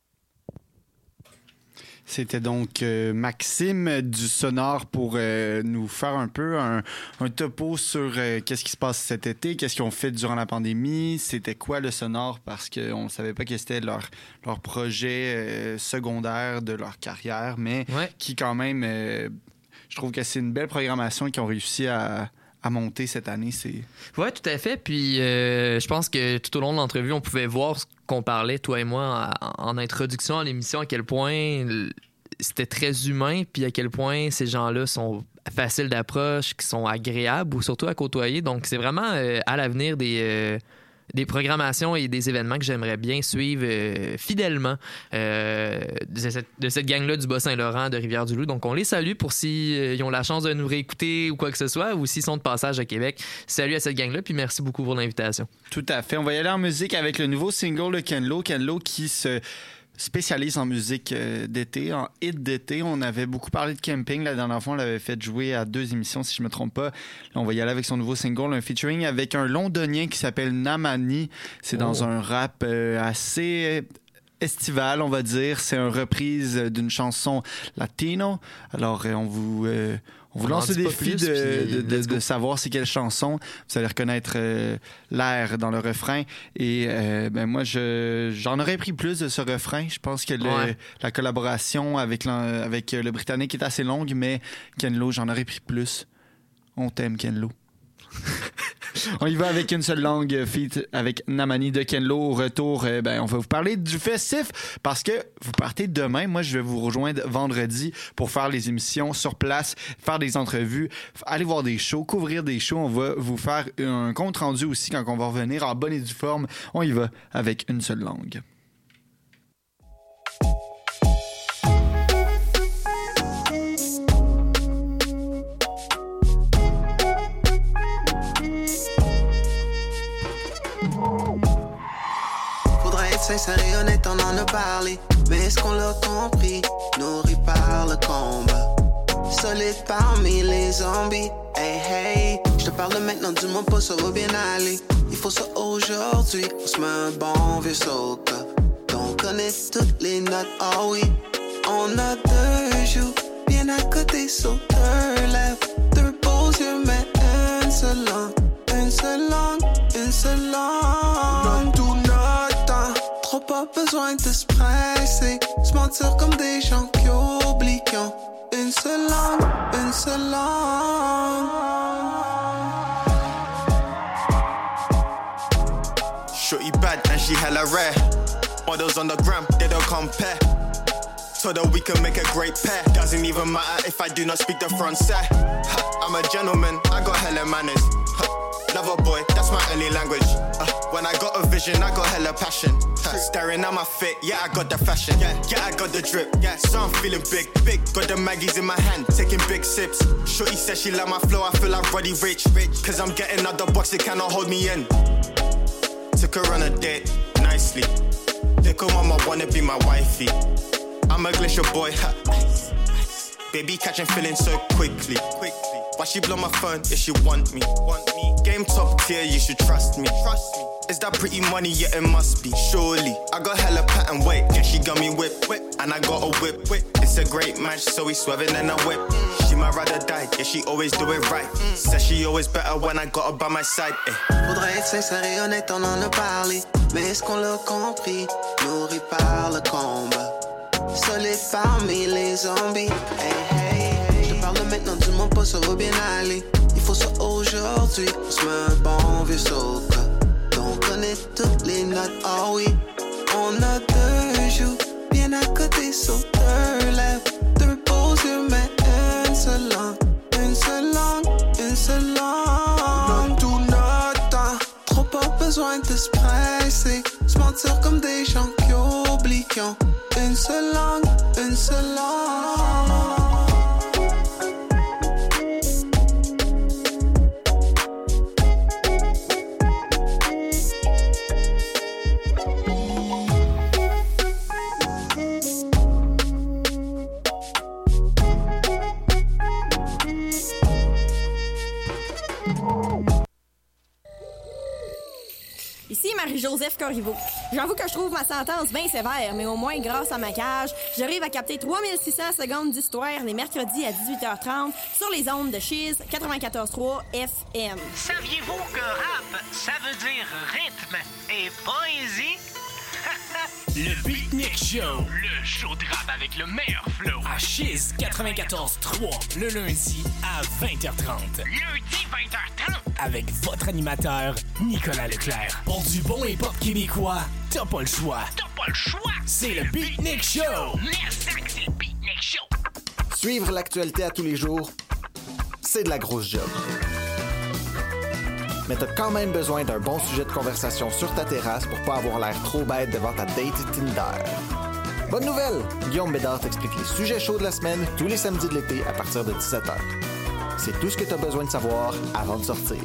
C'était donc euh, Maxime du Sonore pour euh, nous faire un peu un, un topo sur euh, qu'est-ce qui se passe cet été, qu'est-ce qu'ils ont fait durant la pandémie, c'était quoi le Sonore, parce qu'on ne savait pas que c'était leur, leur projet euh, secondaire de leur carrière, mais ouais. qui quand même, euh, je trouve que c'est une belle programmation qu'ils ont réussi à... à monter cette année. C'est... Oui, tout à fait. Puis euh, je pense que tout au long de l'entrevue, on pouvait voir ce qu'on parlait, toi et moi, en, en introduction à l'émission, à quel point c'était très humain, puis à quel point ces gens-là sont faciles d'approche, qui sont agréables ou surtout à côtoyer. Donc, c'est vraiment euh, à l'avenir des... Euh, des programmations et des événements que j'aimerais bien suivre euh, fidèlement euh, de cette, de cette gang-là du Bas-Saint-Laurent, de Rivière-du-Loup. Donc, on les salue pour s'ils euh, ont la chance de nous réécouter ou quoi que ce soit, ou s'ils sont de passage à Québec. Salut à cette gang-là, puis merci beaucoup pour l'invitation. Tout à fait. On va y aller en musique avec le nouveau single de Ken Lo. Ken Lo qui se spécialise en musique euh, d'été, en hit d'été. On avait beaucoup parlé de camping. La dernière fois, on l'avait fait jouer à deux émissions, si je me trompe pas. Là, on va y aller avec son nouveau single, un featuring avec un londonien qui s'appelle Namani. C'est oh. dans un rap euh, assez estival, on va dire. C'est une reprise d'une chanson latino. Alors, euh, on vous... Euh, On vous lance le défi plus, de, de, de, de savoir c'est quelle chanson. Vous allez reconnaître euh, l'air dans le refrain. Et euh, ben moi, je, j'en aurais pris plus de ce refrain. Je pense que le, ouais. la collaboration avec, avec le Britannique est assez longue, mais Ken Lo, j'en aurais pris plus. On t'aime, Ken Lo. On y va avec une seule langue, feat avec Namani de Ken Lo. Au retour, euh, ben, on va vous parler du festif parce que vous partez demain. Moi, je vais vous rejoindre vendredi pour faire les émissions sur place, faire des entrevues, aller voir des shows, couvrir des shows. On va vous faire un compte rendu aussi quand on va revenir en bonne et due forme. On y va avec une seule langue. Sincère et honnête, on en a parlé. Mais est-ce qu'on l'a compris? Nourri par le combat, solide parmi les zombies. Hey hey, je te parle de maintenant, dis-moi pas ça va bien aller. Il faut ça aujourd'hui, on se met un bon vieux soca. On connaît toutes les notes, oh oui. On a deux joues, bien à côté sur deux lèvres. Deux beaux yeux, mais une seule langue. Une seule langue, une seule langue. Tout notre temps. Trop pas besoin de se presser, se mentir comme des gens qui oublient qu'ils ont une seule langue, une seule langue. Shorty bad and she hella rare. Models on the gram, they don't compare. So that we can make a great pair. Doesn't even matter if I do not speak the Francais. Ha, I'm a gentleman, I got hella manners. Ha, lover boy, that's my only language. Uh, when I got a vision, I got hella passion. Uh, staring at my fit, yeah, I got the fashion. Yeah, yeah, I got the drip. Yeah, so I'm feeling big, big. Got the Maggies in my hand, taking big sips. Shorty said she like my flow, I feel like Roddy Rich. Cause I'm getting out the box, it cannot hold me in. Took her on a date, nicely. Little mama wanna be my wifey. I'm a glacier boy, ha. Baby catching feelings so quickly. quickly. Why she blow my phone if she want me? Want me? Game top tier, you should trust me. Trust me. Is that pretty money? Yeah, it must be. Surely. I got hella pattern weight. Yeah, she got me whip, whip. And I got a whip, whip. It's a great match, so we swerving in a whip. Mm. She my ride or die, yeah, she always do it right. Mm. Says she always better when I got her by my side. Eh. Faudrait être sincère et honnête, on en a parlé. Mais est-ce qu'on l'a compris? Nourri par le combat, solide parmi les zombies. Hey, hey, hey. Je te parle maintenant, dis-moi pas, ça va bien aller. Il faut ça aujourd'hui, on se met un bon vieux soca. On connaît toutes les notes, oh oui. On a deux joues, bien à côté sur deux lèvres. Deux beaux yeux, mais une seule langue. Une seule langue, une seule langue. Notre tout notre temps, trop pas besoin de se presser. Se mentir comme des gens qui oublient qu'ils ont une seule langue, une seule langue. Ici Marie-Joseph Corriveau. J'avoue que je trouve ma sentence bien sévère, mais au moins, grâce à ma cage, j'arrive à capter trois mille six cents secondes d'histoire les mercredis à dix-huit heures trente sur les ondes de Chiz quatre-vingt-quatorze trois F M. Saviez-vous que rap, ça veut dire rythme et poésie? Le Beatnik Show, le show de rap avec le meilleur flow. À Chiz quatre-vingt-quatorze trois, le lundi à vingt heures trente. Lundi vingt heures trente. Avec votre animateur, Nicolas Leclerc. Pour du bon hip-hop québécois, t'as pas le choix. T'as pas le choix. C'est le Beatnik Show. Merci, c'est le Beatnik Show. Suivre l'actualité à tous les jours, c'est de la grosse job. Mais t'as quand même besoin d'un bon sujet de conversation sur ta terrasse pour pas avoir l'air trop bête devant ta date Tinder. Bonne nouvelle! Guillaume Bédard t'explique les sujets chauds de la semaine tous les samedis de l'été à partir de dix-sept heures. C'est tout ce que t'as besoin de savoir avant de sortir.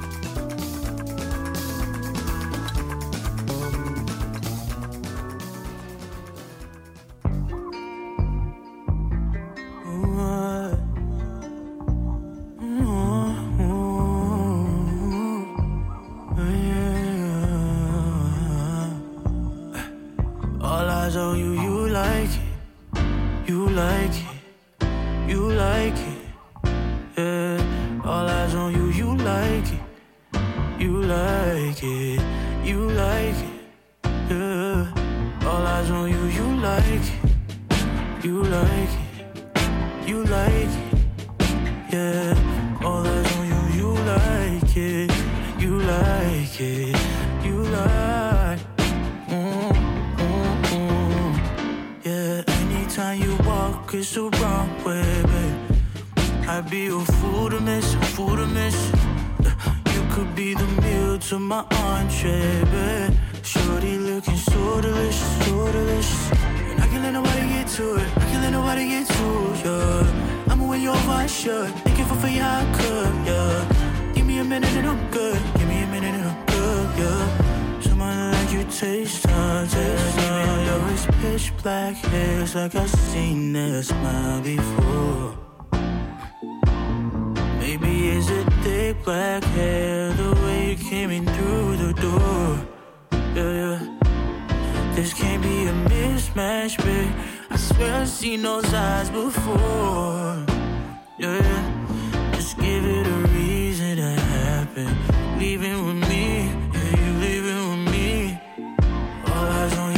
Like I've seen that smile before. Maybe it's a thick black hair, the way you came in through the door. Yeah, yeah. This can't be a mismatch, babe. I swear I've seen those eyes before. Yeah, yeah. Just give it a reason to happen. Leaving with me, yeah, you leaving with me. All eyes on you.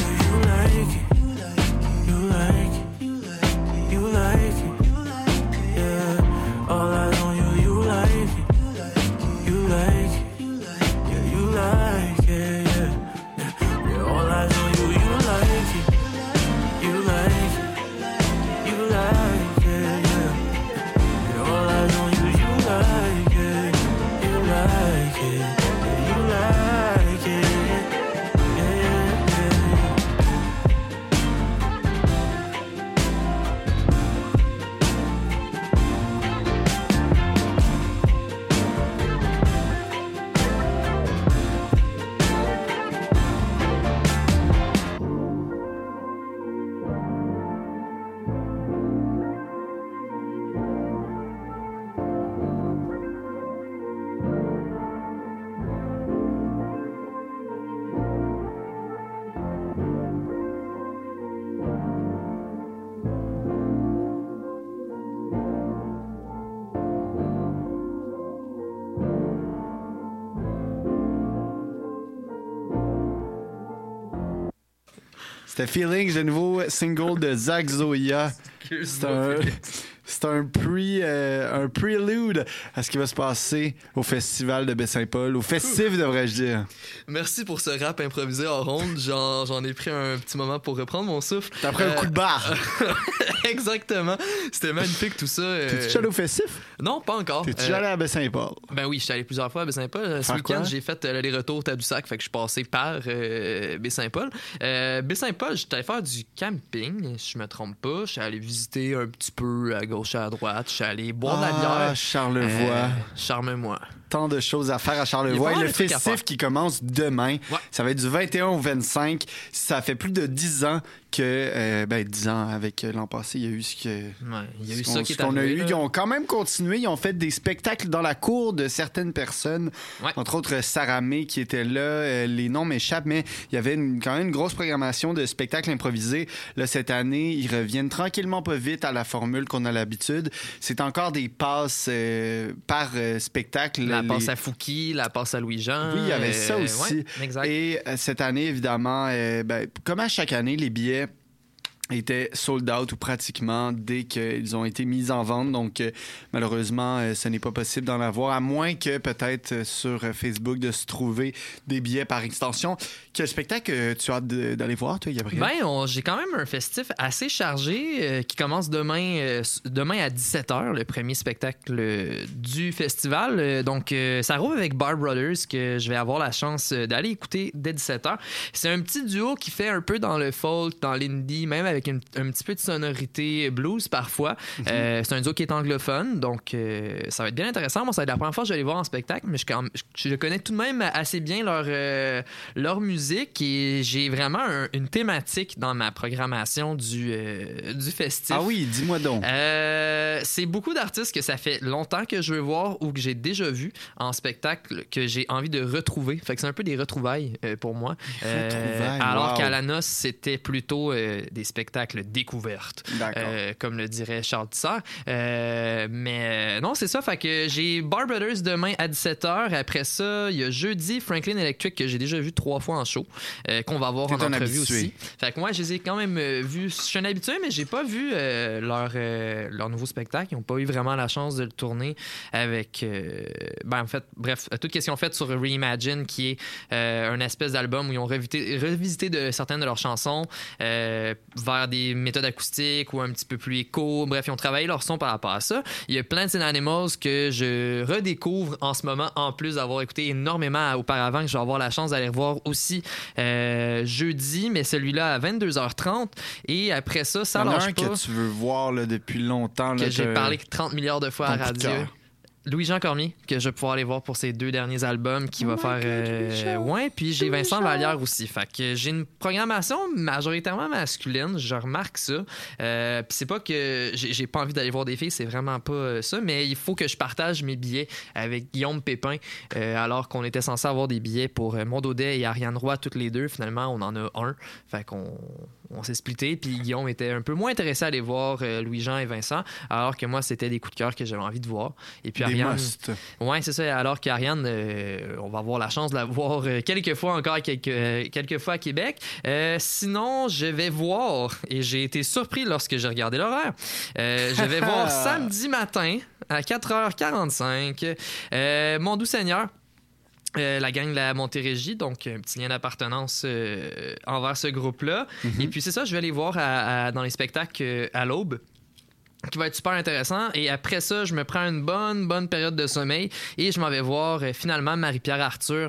C'était Feelings, le nouveau single de Zach Zoya. C'est un, c'est un, pre, euh, un prelude à ce qui va se passer au festival de Baie-Saint-Paul, au festif, devrais-je dire. Merci pour ce rap improvisé en ronde. J'en, j'en ai pris un petit moment pour reprendre mon souffle. T'as pris euh... un coup de barre. Exactement. C'était magnifique tout ça. T'es-tu euh... allé au festif? Non, pas encore. T'es-tu euh... allé à Baie-Saint-Paul? Ben oui, je suis allé plusieurs fois à Baie-Saint-Paul. Ce Par week-end, quoi? J'ai fait euh, l'aller-retour Tadoussac, fait que je suis passé par euh, Baie-Saint-Paul. Euh, Baie-Saint-Paul, j'étais allé faire du camping, si je me trompe pas. Je suis allé visiter un petit peu à gauche et à droite. Je suis allé boire ah, de la bière. Ah, Charlevoix. Euh, charme-moi. Tant de choses à faire à Charlevoix. Et le festif qui commence demain, ouais. Ça va être du vingt et un au vingt-cinq. Ça fait plus de dix ans que... Euh, ben, dix ans avec l'an passé, il y a eu ce que... Ouais, il y a eu ce ça qui est qu'on arrivé, a eu. là. Ils ont quand même continué. Ils ont fait des spectacles dans la cour de certaines personnes. Ouais. Entre autres, Sarah May qui était là. Euh, les noms m'échappent, mais il y avait une, quand même une grosse programmation de spectacles improvisés. Là, cette année, ils reviennent tranquillement pas vite à la formule qu'on a l'habitude. C'est encore des passes euh, par euh, spectacle. La les... passe à Fouki, la passe à Louis-Jean. Oui, il y avait ça euh, aussi. Ouais, exact. Et euh, cette année, évidemment, euh, ben, comme à chaque année, les billets étaient sold out ou pratiquement dès qu'ils ont été mis en vente. Donc, euh, malheureusement, euh, ce n'est pas possible d'en avoir, à moins que peut-être euh, sur euh, Facebook de se trouver des billets par extension. Quel spectacle euh, tu as hâte de, d'aller voir, toi, Gabriel? Ben, on, j'ai quand même un festif assez chargé euh, qui commence demain, euh, demain à dix-sept heures, le premier spectacle euh, du festival. Euh, donc, euh, ça roule avec Bar Brothers que je vais avoir la chance euh, d'aller écouter dès dix-sept heures. C'est un petit duo qui fait un peu dans le folk, dans l'indie, même avec une, un petit peu de sonorité blues parfois. Mm-hmm. Euh, c'est un duo qui est anglophone, donc euh, ça va être bien intéressant. Moi, ça va être la première fois que je vais les voir en spectacle, mais je, je, je connais tout de même assez bien leur, euh, leur musique. Et j'ai vraiment un, une thématique dans ma programmation du, euh, du festif. Ah oui, dis-moi donc. Euh, c'est beaucoup d'artistes que ça fait longtemps que je veux voir ou que j'ai déjà vu en spectacle que j'ai envie de retrouver. Fait que c'est un peu des retrouvailles euh, pour moi. Retrouvailles, euh, alors wow. qu'à la noce, c'était plutôt euh, des spectacles découvertes. D'accord. Euh, comme le dirait Charles Tissard. Euh, mais euh, non, c'est ça. Fait que j'ai Bar Brothers demain à dix-sept heures. Après ça, il y a jeudi Franklin Electric que j'ai déjà vu trois fois en show. Euh, qu'on va voir T'es en entrevue habitué. aussi. Fait que moi, je les ai quand même euh, vus. Je suis un habitué, mais j'ai pas vu euh, leur, euh, leur nouveau spectacle. Ils n'ont pas eu vraiment la chance de le tourner avec... Euh, ben, en fait, bref, toute question faite sur Reimagine, qui est euh, une espèce d'album où ils ont revisité, revisité de, certaines de leurs chansons euh, vers des méthodes acoustiques ou un petit peu plus écho. Bref, ils ont travaillé leur son par rapport à ça. Il y a Plants and Animals que je redécouvre en ce moment, en plus d'avoir écouté énormément auparavant, que je vais avoir la chance d'aller revoir aussi Euh, jeudi, mais celui-là à vingt-deux heures trente. Et après ça, ça lâche un pas. Que tu veux voir là, depuis longtemps. Que Là, j'ai de... parlé trente milliards de fois à la radio. Louis-Jean Cormier, que je vais pouvoir aller voir pour ses deux derniers albums, qui oh va faire... God, euh, ouais, puis j'ai Vincent Vallière aussi. Fait que j'ai une programmation majoritairement masculine, je remarque ça. Euh, puis c'est pas que j'ai, j'ai pas envie d'aller voir des filles, c'est vraiment pas ça, mais il faut que je partage mes billets avec Guillaume Pépin, euh, alors qu'on était censé avoir des billets pour euh, Maud Audet et Ariane Roy, toutes les deux. Finalement, on en a un. Fait qu'on on s'est splitté, puis Guillaume était un peu moins intéressé à aller voir euh, Louis-Jean et Vincent, alors que moi, c'était des coups de cœur que j'avais envie de voir. Et puis Ariane... Ouais, c'est ça. Alors qu'Ariane, euh, on va avoir la chance de la voir euh, quelques fois encore, quelques, euh, quelques fois à Québec. Euh, sinon, je vais voir, et j'ai été surpris lorsque j'ai regardé l'horaire, euh, je vais voir samedi matin à quatre heures quarante-cinq euh, Mon Doux Seigneur. Euh, la gang de la Montérégie, donc un petit lien d'appartenance euh, envers ce groupe-là. Mm-hmm. Et puis c'est ça, je vais aller voir à, à, dans les spectacles euh, à l'aube, qui va être super intéressant. Et après ça, je me prends une bonne, bonne période de sommeil et je m'en vais voir euh, finalement Marie-Pierre Arthur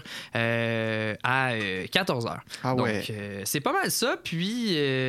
euh, à euh, quatorze heures. Ah ouais. Donc, euh, c'est pas mal ça. Puis,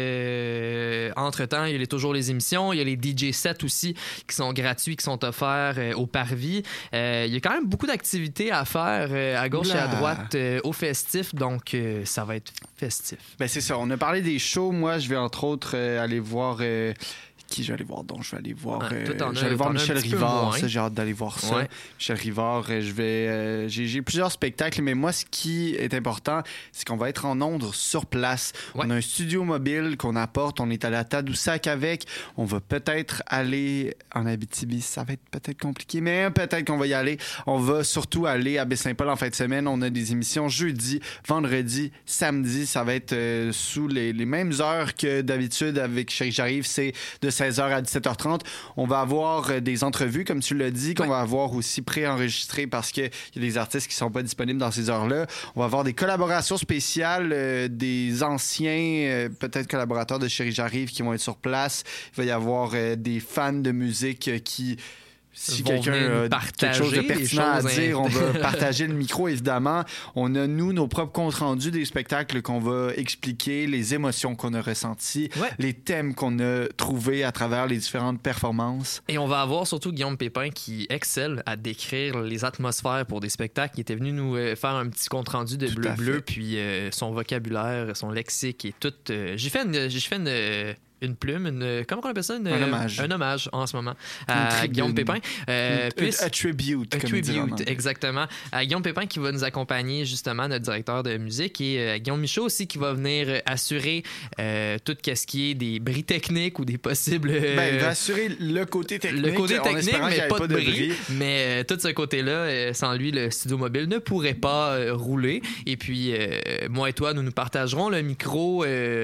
euh, entre-temps, il y a toujours les émissions. Il y a les D J sets aussi qui sont gratuits, qui sont offerts euh, au Parvis. Euh, il y a quand même beaucoup d'activités à faire euh, à gauche Oula. et à droite euh, au festif. Donc, euh, ça va être festif. Ben c'est ça. On a parlé des shows. Moi, je vais entre autres euh, aller voir... Euh qui je vais aller voir? Donc, je vais aller voir, Ah, euh, toi, je vais aller voir Michel Rivard. Ça, j'ai hâte d'aller voir ça. Ouais. Michel Rivard, euh, je vais, euh, j'ai, j'ai plusieurs spectacles, mais moi, ce qui est important, c'est qu'on va être en ondes sur place. Ouais. On a un studio mobile qu'on apporte. On est allé à Tadoussac avec. On va peut-être aller en Abitibi. Ça va être peut-être compliqué, mais peut-être qu'on va y aller. On va surtout aller à Baie-Saint-Paul en fin de semaine. On a des émissions jeudi, vendredi, samedi. Ça va être euh, sous les, les mêmes heures que d'habitude avec Chérie J'arrive. C'est de seize heures à dix-sept heures trente. On va avoir euh, des entrevues, comme tu l'as dit, qu'on Ouais. va avoir aussi préenregistrées parce qu'il y a des artistes qui sont pas disponibles dans ces heures-là. On va avoir des collaborations spéciales, euh, des anciens, euh, peut-être collaborateurs de Chérie J'arrive qui vont être sur place. Il va y avoir euh, des fans de musique euh, qui... Si Vont quelqu'un venir a partager quelque chose de des pertinent à choses, dire, hein. on va partager le micro, évidemment. On a, nous, nos propres comptes rendus des spectacles qu'on va expliquer, les émotions qu'on a ressenties, Ouais. les thèmes qu'on a trouvés à travers les différentes performances. Et on va avoir surtout Guillaume Pépin qui excelle à décrire les atmosphères pour des spectacles. Il était venu nous euh, faire un petit compte-rendu de Tout Bleu à Bleu, fait. puis euh, son vocabulaire, son lexique et tout. euh, j'ai fait une, j'ai fait une, euh, une plume, une, comment on appelle ça? Une, Un hommage. Un hommage en ce moment Une à tribune. Guillaume Pépin. Euh, Un- puis- a tribute, Un comme ils disent en tribute, anglais. exactement. À Guillaume Pépin qui va nous accompagner, justement, notre directeur de musique, et euh, Guillaume Michaud aussi qui va venir euh, assurer euh, tout ce qui est des bris techniques ou des possibles... euh, Ben, il va assurer le côté technique. le côté en technique, espérant qu'il y mais ait pas de bris. bris. Mais euh, tout ce côté-là, euh, sans lui, le studio mobile ne pourrait pas euh, rouler. Et puis, euh, moi et toi, nous nous partagerons le micro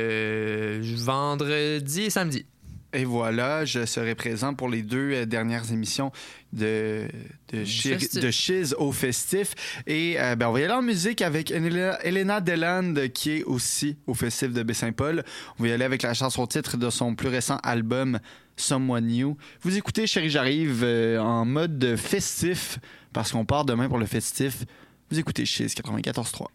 euh, vendredi et samedi. Et voilà, je serai présent pour les deux euh, dernières émissions de, de, Chi- festif. de Chiz au festif. Et euh, ben, on va y aller en musique avec Elena, Elena Deland, qui est aussi au festif de Baie-Saint-Paul. On va y aller avec la chanson titre de son plus récent album, Someone New. Vous écoutez Chérie J'arrive euh, en mode festif, parce qu'on part demain pour le festif. Vous écoutez Chiz quatre-vingt-quatorze trois.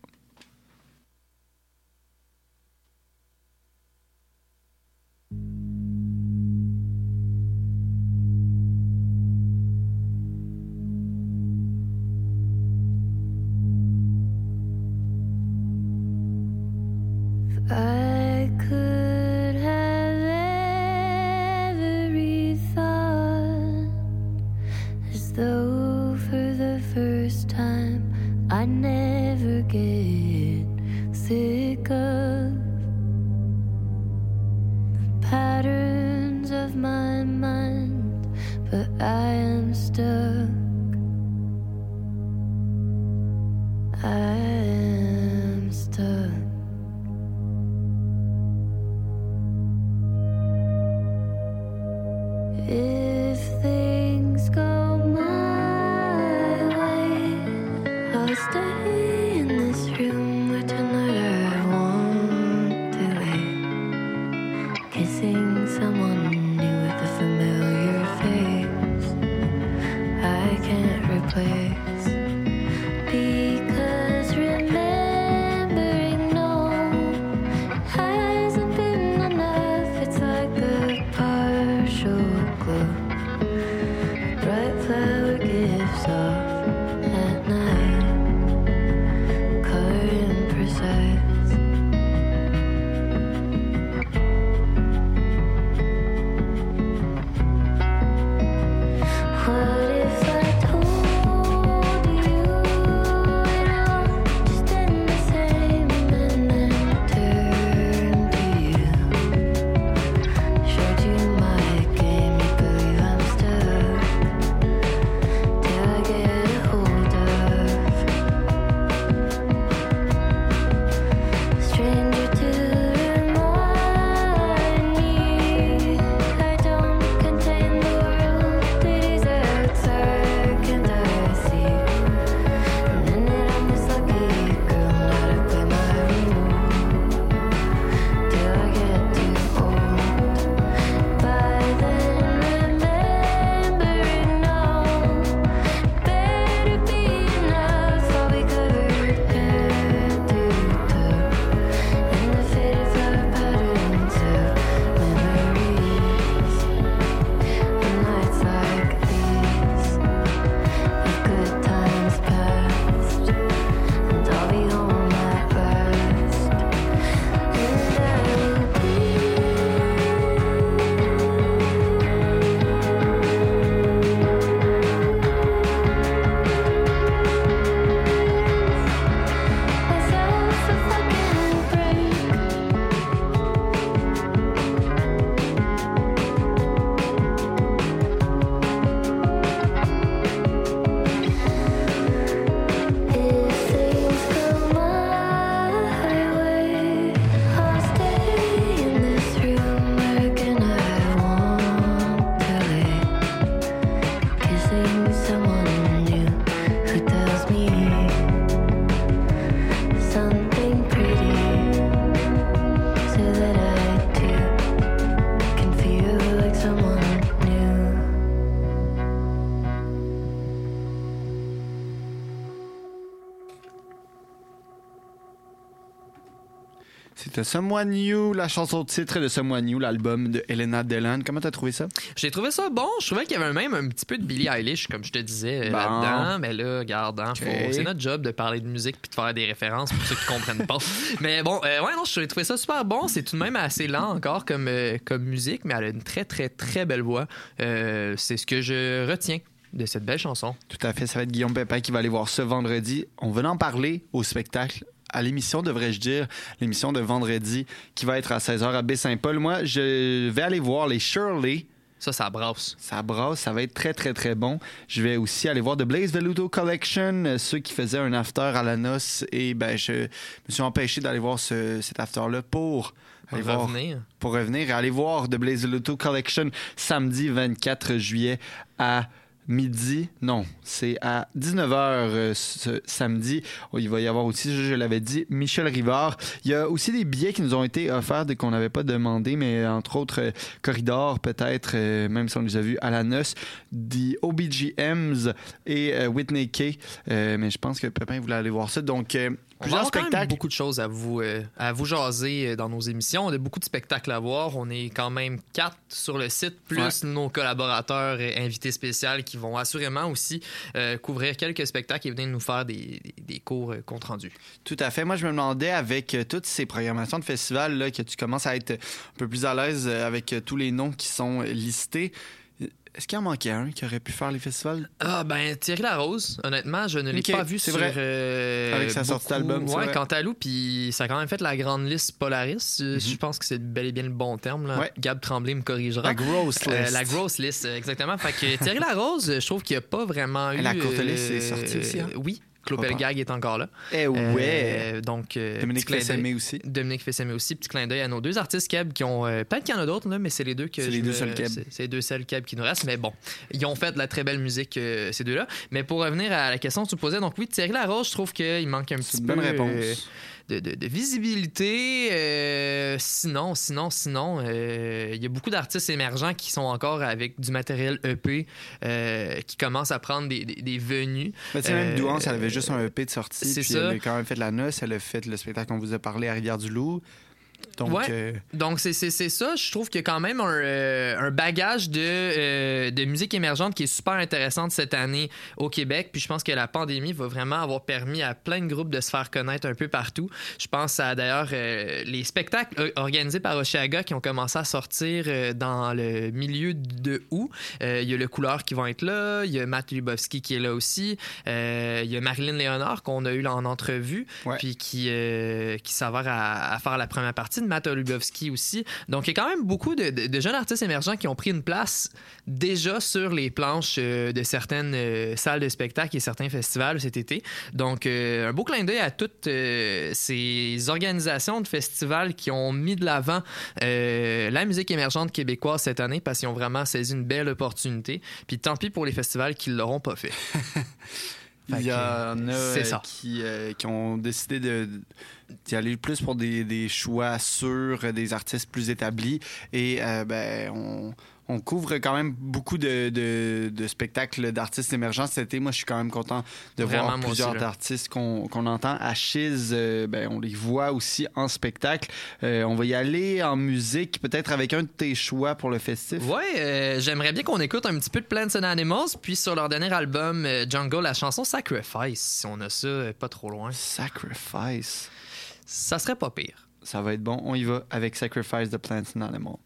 I could have every thought, as though for the first time I never get sick of the patterns of my mind, but I am stuck. I am stuck. If things go my way, I'll stay in this room with tonight. I won't delay kissing someone new with a familiar face I can't replace. Because remembering no C'était Someone New, la chanson titre de Someone New, l'album de Elena Delan. Comment t'as trouvé ça? J'ai trouvé ça bon. Je trouvais qu'il y avait même un petit peu de Billie Eilish, comme je te disais, bon. là-dedans. Mais là, regarde, hein, faut... okay. c'est notre job de parler de musique puis de faire des références pour ceux qui comprennent pas. Mais bon, euh, ouais, non, j'ai trouvé ça super bon. C'est tout de même assez lent encore comme, euh, comme musique, mais elle a une très, très, très belle voix. Euh, c'est ce que je retiens de cette belle chanson. Tout à fait. Ça va être Guillaume Pépin qui va aller voir ce vendredi. On venait en parler au spectacle. À l'émission, devrais-je dire, l'émission de vendredi qui va être à seize heures à Baie-Saint-Paul. Moi, je vais aller voir les Shirley. Ça, ça brasse. Ça brasse, ça va être très, très, très bon. Je vais aussi aller voir The Blaze Veluto Collection, ceux qui faisaient un after à la noce. Et ben, je me suis empêché d'aller voir ce, cet after-là pour... Pour aller revenir. Voir, pour revenir et aller voir The Blaze Veluto Collection samedi vingt-quatre juillet à... midi, non, c'est à dix-neuf heures euh, ce samedi. Oh, il va y avoir aussi, je, je l'avais dit, Michel Rivard. Il y a aussi des billets qui nous ont été offerts qu'on n'avait pas demandé, mais entre autres, euh, Corridor, peut-être, euh, même si on les a vus à la noce, The O B G Ms et euh, Whitney Kay. Euh, mais je pense que Pépin voulait aller voir ça. Donc, euh, plusieurs on va spectacles. Quand même beaucoup de choses à vous, euh, à vous jaser dans nos émissions. On a beaucoup de spectacles à voir. On est quand même quatre sur le site, plus ouais. nos collaborateurs et invités spéciaux qui vont assurément aussi euh, couvrir quelques spectacles et venir nous faire des, des, des cours euh, compte rendus. Tout à fait. Moi, je me demandais, avec euh, toutes ces programmations de festivals, là, que tu commences à être un peu plus à l'aise avec euh, tous les noms qui sont listés. Est-ce qu'il en manquait un qui aurait pu faire les festivals? Ah, ben, Thierry Larose, honnêtement, je ne l'ai okay, pas vu c'est sur. Vrai. Euh, Avec sa sortie d'album, ouais, Cantalou, puis ça a quand même fait la grande liste Polaris. Mm-hmm. Je pense que c'est bel et bien le bon terme. Là. Ouais. Gab Tremblay me corrigera. La grosse list. Euh, la grosse list, exactement. Fait que Thierry Larose, je trouve qu'il n'y a pas vraiment eu. La courte liste euh, est sortie aussi. Hein? Oui. Claude Pelgag est encore là. Eh ouais! Euh, donc, euh, Dominique Fessemé aussi. Dominique Fessemé aussi. Petit clin d'œil à nos deux artistes Keb qui ont... Euh, peut-être qu'il y en a d'autres, là, mais c'est les deux que... C'est les deux seuls Keb. C'est, c'est les deux seuls Keb qui nous restent. Mais bon, ils ont fait de la très belle musique, euh, ces deux-là. Mais pour revenir à la question que tu posais, donc oui, Thierry Larose, je trouve qu'il manque un petit c'est une peu... bonne réponse. Euh, De, de, de visibilité. Euh, sinon, sinon, sinon, euh, il y a beaucoup d'artistes émergents qui sont encore avec du matériel E P, euh, qui commencent à prendre des, des, des venues. Mais tu sais, même euh, Douance, elle avait juste un E P de sortie. C'est puis ça. Elle a quand même fait de la noce. Elle a fait le spectacle qu'on vous a parlé à Rivière-du-Loup. Donc, ouais. euh... Donc c'est, c'est, c'est ça. Je trouve qu'il y a quand même un, euh, un bagage de, euh, de musique émergente qui est super intéressante cette année au Québec. Puis je pense que la pandémie va vraiment avoir permis à plein de groupes de se faire connaître un peu partout. Je pense à d'ailleurs euh, les spectacles organisés par Oshiaga qui ont commencé à sortir euh, dans le milieu de août. Euh, il y a le Couleur qui vont être là. Il y a Matt Lubowski qui est là aussi. Euh, il y a Marilyn Léonard qu'on a eu là en entrevue. Ouais. Puis qui, euh, qui s'avère à, à faire la première partie de Matt Lubowski aussi. Donc, il y a quand même beaucoup de, de, de jeunes artistes émergents qui ont pris une place déjà sur les planches euh, de certaines euh, salles de spectacle et certains festivals cet été. Donc, euh, un beau clin d'œil à toutes euh, ces organisations de festivals qui ont mis de l'avant euh, la musique émergente québécoise cette année parce qu'ils ont vraiment saisi une belle opportunité. Puis tant pis pour les festivals qui ne l'auront pas fait. Il y en a euh, qui, euh, qui ont décidé de, d'y aller plus pour des, des choix sûrs, des artistes plus établis. Et euh, ben, on, on couvre quand même beaucoup de, de, de spectacles d'artistes émergents cet été. Moi, je suis quand même content de Vraiment, voir plusieurs aussi, artistes qu'on, qu'on entend. À Chiz, euh, ben, on les voit aussi en spectacle. Euh, on va y aller en musique, peut-être avec un de tes choix pour le festif. Oui, euh, j'aimerais bien qu'on écoute un petit peu de Plants and Animals, puis sur leur dernier album, euh, Jungle, la chanson Sacrifice, si on a ça euh, pas trop loin. Sacrifice. Ça serait pas pire. Ça va être bon. On y va avec Sacrifice de Plants and Animals.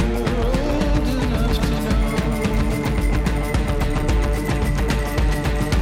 Understood.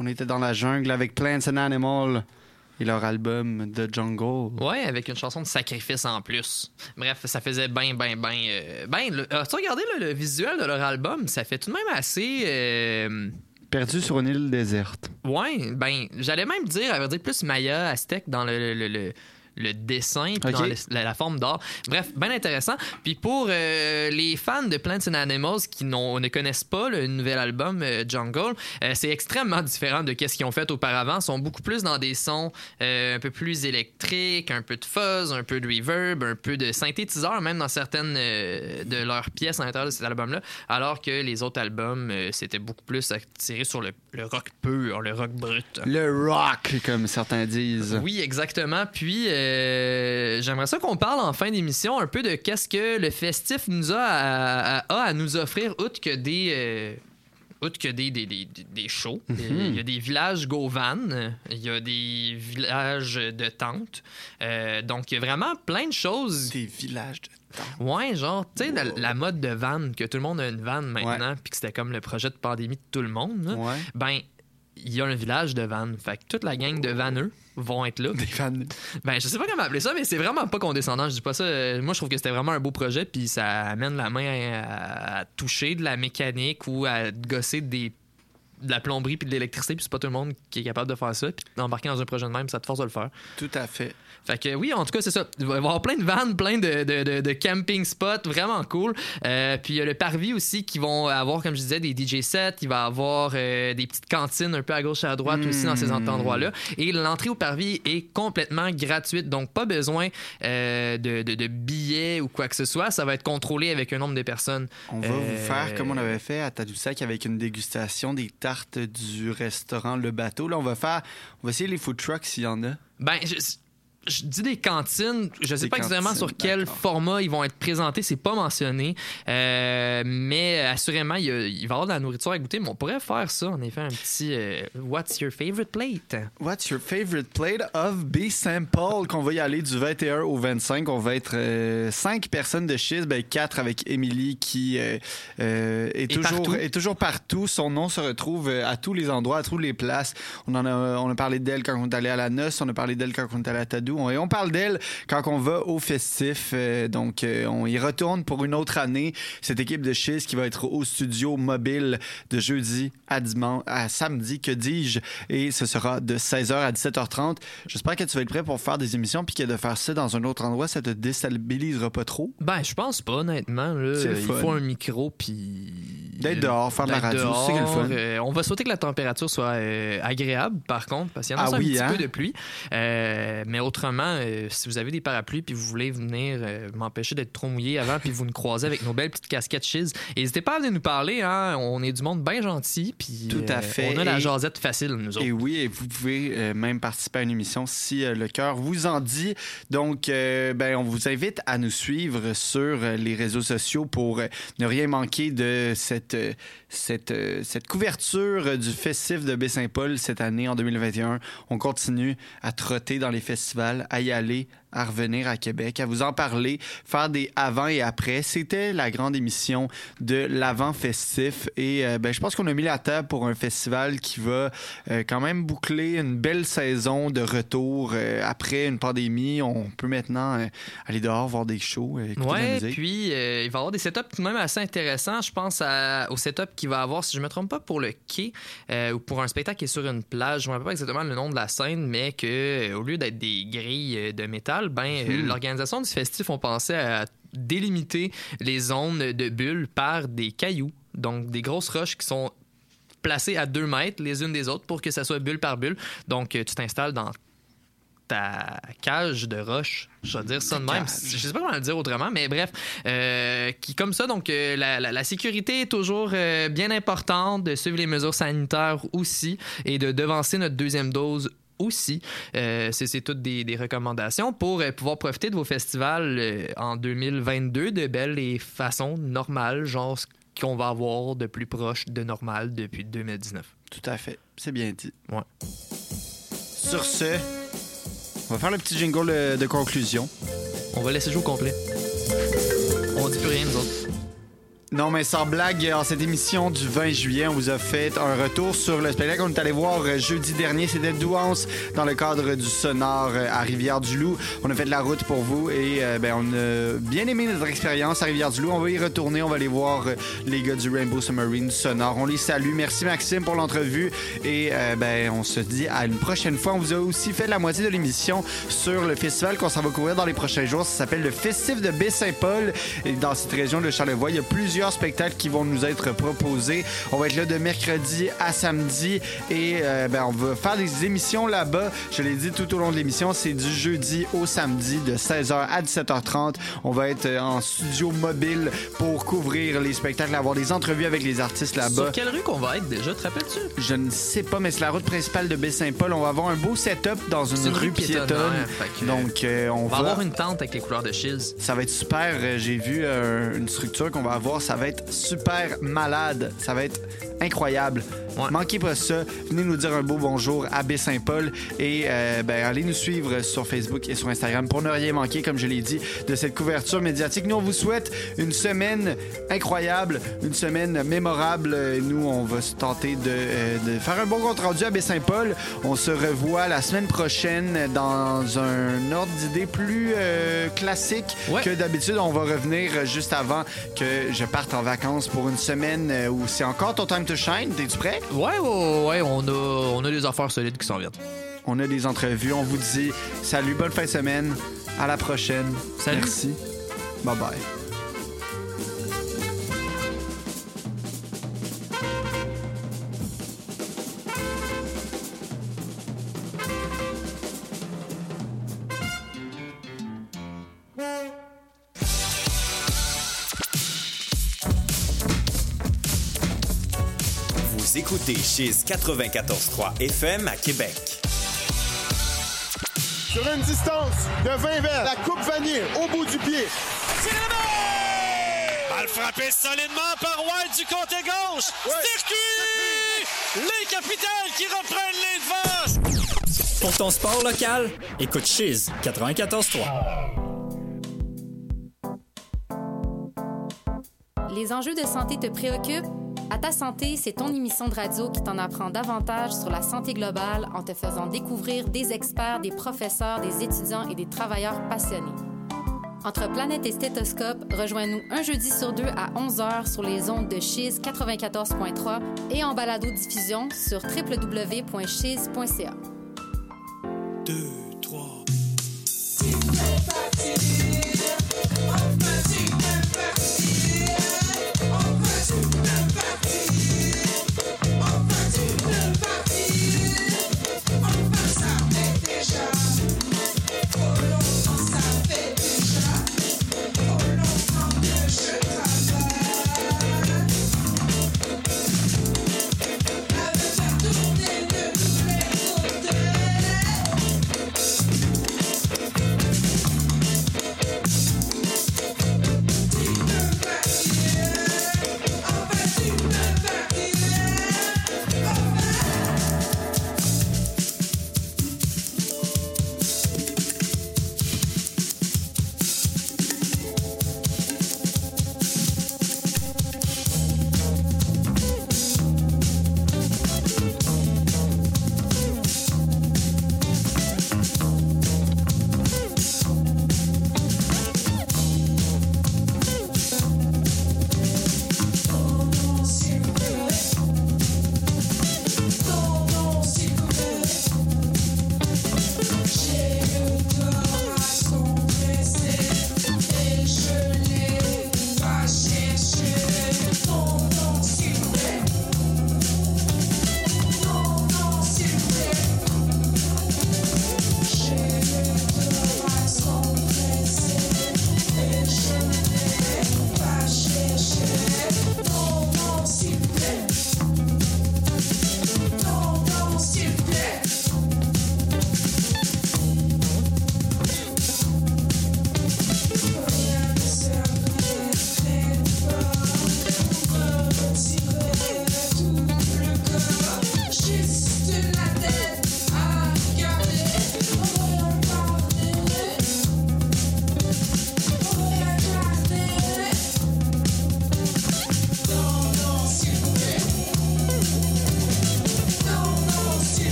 On était dans la jungle avec Plants and Animals et leur album The Jungle. Ouais, avec une chanson de sacrifice en plus. Bref, ça faisait ben, ben, ben... Euh, ben, le, as-tu regardé là, le visuel de leur album? Ça fait tout de même assez... Euh, Perdu sur une île déserte. Ouais, ben, j'allais même dire, à vrai dire, plus Maya Aztec dans le... le, le le dessin, puis okay. dans le, la, la forme d'art. Bref, bien intéressant. Puis pour euh, les fans de Plants and Animals qui ne connaissent pas le nouvel album euh, Jungle, euh, c'est extrêmement différent de ce qu'ils ont fait auparavant. Ils sont beaucoup plus dans des sons euh, un peu plus électriques, un peu de fuzz, un peu de reverb, un peu de synthétiseur, même dans certaines euh, de leurs pièces à l'intérieur de cet album-là, alors que les autres albums, euh, c'était beaucoup plus attiré sur le, le rock pur, le rock brut. Le rock, comme certains disent. Oui, exactement. Puis, euh, Euh, j'aimerais ça qu'on parle en fin d'émission un peu de qu'est-ce que le festif nous a à, à, à, à nous offrir, outre que des, euh, outre que des, des, des, des shows. Mm-hmm. Il y a des villages go-van, il y a des villages de tentes. Euh, donc, il y a vraiment plein de choses. Des villages de tentes. Ouais, genre, tu sais, la, la mode de van, que tout le monde a une van maintenant, ouais. puis que c'était comme le projet de pandémie de tout le monde. Là, ouais. Ben, il y a un village de van. Fait que toute la gang de vanneux vont être là. Des vanneux. Ben, je sais pas comment appeler ça, mais c'est vraiment pas condescendant. Je dis pas ça. Moi, je trouve que c'était vraiment un beau projet, puis ça amène la main à, à toucher de la mécanique ou à gosser des, de la plomberie puis de l'électricité, puis c'est pas tout le monde qui est capable de faire ça. Puis d'embarquer dans un projet de même, ça te force de le faire. Tout à fait. Fait que oui, en tout cas, c'est ça. Il va y avoir plein de vannes, plein de, de, de, de camping spots, vraiment cool. Euh, puis il y a le parvis aussi qui vont avoir, comme je disais, des D J sets. Il va y avoir euh, des petites cantines un peu à gauche et à droite mmh. aussi dans ces endroits-là. Et l'entrée au parvis est complètement gratuite. Donc, pas besoin euh, de, de, de billets ou quoi que ce soit. Ça va être contrôlé avec un nombre de personnes. On va euh... vous faire comme on avait fait à Tadoussac avec une dégustation des tartes du restaurant Le Bateau. Là, on va faire... On va essayer les food trucks s'il y en a. Ben, je... Je dis des cantines, je sais des pas cantines, exactement sur quel d'accord. format ils vont être présentés, c'est pas mentionné, euh, mais assurément il, y a, il va y avoir de la nourriture à goûter, mais on pourrait faire ça, en effet, un petit euh, What's your favorite plate? What's your favorite plate of B Saint Paul, qu'on va y aller du vingt et un au vingt-cinq, on va être euh, cinq personnes de Chiz, ben quatre avec Émilie qui euh, euh, est, toujours, partout. est toujours partout, son nom se retrouve à tous les endroits, à toutes les places, on, en a, on a parlé d'elle quand on est allé à la noce, on a parlé d'elle quand on est allé à Tadou. Et on parle d'elle quand on va au festif. Euh, donc, euh, on y retourne pour une autre année. Cette équipe de Chiz qui va être au studio mobile de jeudi à dimanche, à samedi, que dis-je. Et ce sera de seize heures à dix-sept heures trente. J'espère que tu vas être prêt pour faire des émissions puis que de faire ça dans un autre endroit, ça te déstabilisera pas trop. Ben, je pense pas, honnêtement. Là. Il faut un micro puis... D'être dehors, faire de la radio, dehors, c'est le fun. Euh, on va souhaiter que la température soit euh, agréable, par contre, parce qu'il y en a ah, un oui, petit hein? peu de pluie. Euh, mais autrement, euh, si vous avez des parapluies puis vous voulez venir euh, m'empêcher d'être trop mouillé avant puis vous nous croisez avec nos belles petites casquettes Chiz, n'hésitez pas à venir nous parler. Hein? On est du monde bien gentil. Puis tout à fait. Euh, on a la et, jasette facile, nous autres. Et oui, et vous pouvez euh, même participer à une émission si euh, le cœur vous en dit. Donc, euh, ben, on vous invite à nous suivre sur euh, les réseaux sociaux pour euh, ne rien manquer de cette... Euh, Cette, euh, cette couverture du festif de Baie-Saint-Paul cette année, en deux mille vingt et un. On continue à trotter dans les festivals, à y aller, à revenir à Québec, à vous en parler, faire des avant et après. C'était la grande émission de l'avant festif et euh, ben, je pense qu'on a mis la table pour un festival qui va euh, quand même boucler une belle saison de retour euh, après une pandémie. On peut maintenant euh, aller dehors, voir des shows, euh, écouter ouais, de la musique. Puis euh, il va y avoir des setups tout de même assez intéressants. Je pense à, au setup qu'il va avoir, si je ne me trompe pas, pour le quai euh, ou pour un spectacle qui est sur une plage. Je ne me rappelle pas exactement le nom de la scène, mais que euh, au lieu d'être des grilles de métal, ben mmh. l'organisation du festif ont pensé à délimiter les zones de bulles par des cailloux, donc des grosses roches qui sont placées à deux mètres les unes des autres pour que ça soit bulle par bulle. Donc tu t'installes dans ta cage de roches, je vais dire ça de même. Je sais pas comment le dire autrement, mais bref, euh, qui comme ça, donc euh, la, la, la sécurité est toujours euh, bien importante, de suivre les mesures sanitaires aussi et de devancer notre deuxième dose aussi. Euh, c'est, c'est toutes des, des recommandations pour euh, pouvoir profiter de vos festivals euh, en deux mille vingt-deux de belles et façons normales, genre ce qu'on va avoir de plus proche de normal depuis deux mille dix-neuf. Tout à fait. C'est bien dit. Ouais. Sur ce, on va faire le petit jingle de conclusion. On va laisser jouer au complet. On dit plus rien, nous autres. Non, mais sans blague, en cette émission du vingt juillet, on vous a fait un retour sur le spectacle qu'on est allé voir jeudi dernier. C'était Douance dans le cadre du Sonar à Rivière-du-Loup. On a fait de la route pour vous et euh, ben, on a bien aimé notre expérience à Rivière-du-Loup. On va y retourner, on va aller voir les gars du Rainbow Submarine du Sonar. On les salue. Merci Maxime pour l'entrevue et euh, ben, on se dit à une prochaine fois. On vous a aussi fait la moitié de l'émission sur le festival qu'on s'en va couvrir dans les prochains jours. Ça s'appelle le Festif de Baie-Saint-Paul et dans cette région de Charlevoix, il y a plusieurs spectacles qui vont nous être proposés. On va être là de mercredi à samedi et euh, ben, on va faire des émissions là-bas. Je l'ai dit tout au long de l'émission, c'est du jeudi au samedi de seize heures à dix-sept heures trente. On va être en studio mobile pour couvrir les spectacles, avoir des entrevues avec les artistes là-bas. Sur quelle rue qu'on va être déjà, te rappelles-tu? Je ne sais pas, mais c'est la route principale de Baie-Saint-Paul. On va avoir un beau setup dans une, une rue, rue piétonne. Que, Donc, euh, on, on va va avoir une tente avec les couleurs de Shiz. Ça va être super. J'ai vu euh, une structure qu'on va avoir. Ça va être super malade. Ça va être incroyable. Ouais. Manquez pas ça. Venez nous dire un beau bonjour à Baie-Saint-Paul et euh, ben, allez nous suivre sur Facebook et sur Instagram pour ne rien manquer, comme je l'ai dit, de cette couverture médiatique. Nous, on vous souhaite une semaine incroyable, une semaine mémorable. Nous, on va se tenter de, euh, de faire un bon compte-rendu à Baie-Saint-Paul. On se revoit la semaine prochaine dans un ordre d'idée plus euh, classique ouais. que d'habitude. On va revenir juste avant que je parte en vacances pour une semaine où c'est encore ton time to shine. T'es-tu prêt? Ouais, ouais, ouais, on a, on a des affaires solides qui s'en viennent. On a des entrevues, on vous dit salut, bonne fin de semaine, à la prochaine. Salut. Merci. Bye bye. Vous écoutez Chiz quatre-vingt-quatorze trois F M à Québec. Sur une distance de vingt verres, la coupe vanille au bout du pied. C'est la balle! Balle frappée solidement par White du côté gauche. Ouais. Circuit! Les capitales qui reprennent les devants. Pour ton sport local, écoute Chiz quatre-vingt-quatorze trois. Les enjeux de santé te préoccupent? À ta santé, c'est ton émission de radio qui t'en apprend davantage sur la santé globale en te faisant découvrir des experts, des professeurs, des étudiants et des travailleurs passionnés. Entre Planète et Stéthoscope, rejoins-nous un jeudi sur deux à onze heures sur les ondes de Chiz quatre-vingt-quatorze trois et en balado-diffusion sur w w w point chiz point c a. Deux, trois.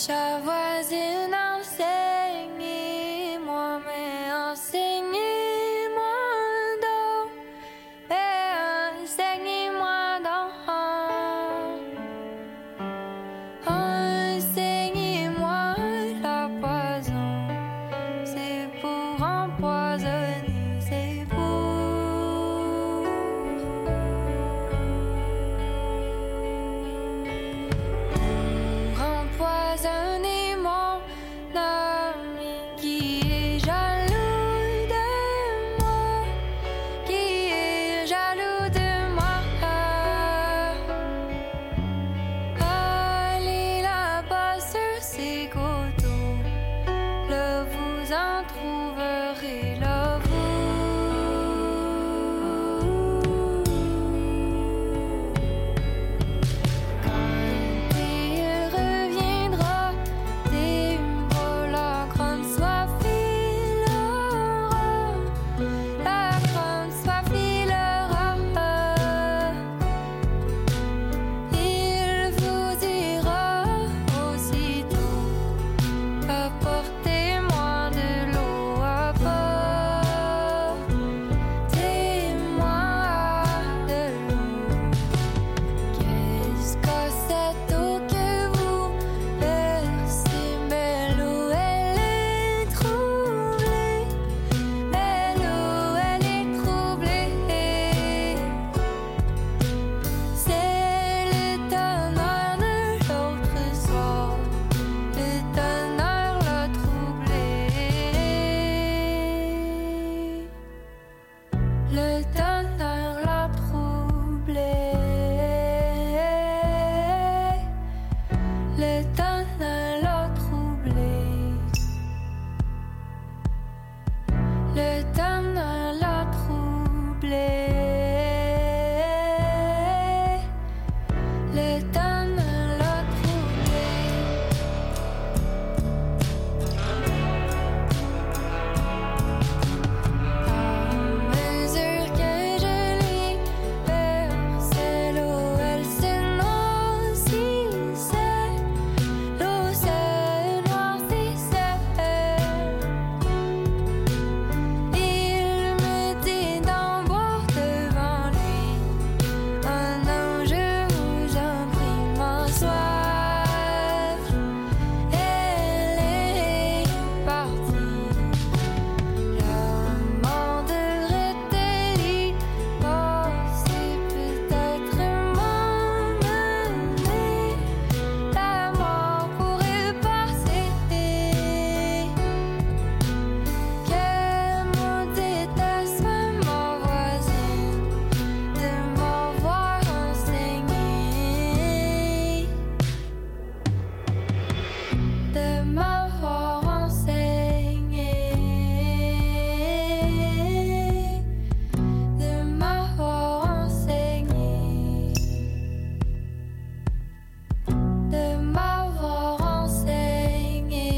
Chère voisine, enseignez-moi, mais enseignez-moi donc, mais enseignez-moi donc. Enseignez-moi la poison, c'est pour empoisonner, c'est pour empoisonner mon ami qui est jaloux de moi, qui est jaloux de moi. Allez là-bas sur ces coteaux, là vous en trouverez, là il reviendra, des mots, la grande soif filera, la grande soif filera. Il vous dira aussitôt, apportez-moi de l'eau, apportez-moi de l'eau. Qu'est-ce que cette eau que vous versez? Mais l'eau, elle est troublée, mais l'eau, elle est troublée. C'est le tonnerre de l'autre soir, le tonnerre l'a troublée. Le tonnerre l'a troublée. Le tonnerre l'a troublée. Le tonnerre l'a troublée. Le tonnerre l'a troublée. À mesure que je l'ai versé, l'eau, elle se noircissait, l'eau se noircissait. Il me dit d'en boire devant lui. Oh non, je vous en prie, ma soif, elle est partie. L'amant devrait-elle y passer, peut-être m'emmener, la mort pourrait passer. Que mon déteste ma voisine de m'avoir enseigné, de m'avoir enseigné, de m'avoir enseigné, de m'avoir enseigné,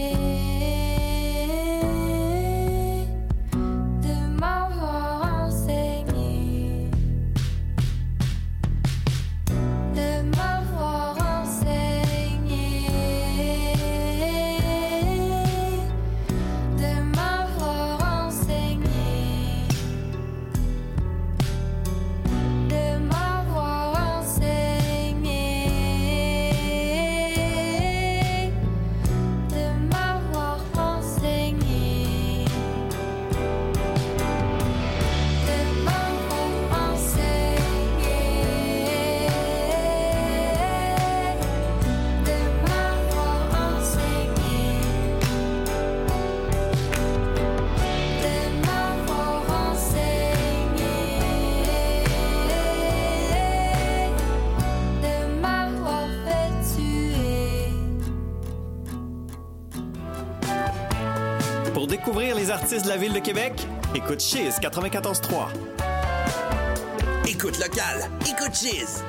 de m'avoir enseigné, de m'avoir enseigné, de m'avoir enseigné, de m'avoir enseigné, de m'avoir enseigné, de m'avoir enseigné, de m'avoir enseigné, de m'avoir enseigné, de m'avoir fait tuer. Pour découvrir les artistes de la ville de Québec, écoute Chiz quatre-vingt-quatorze trois. Écoute local, écoute Chiz.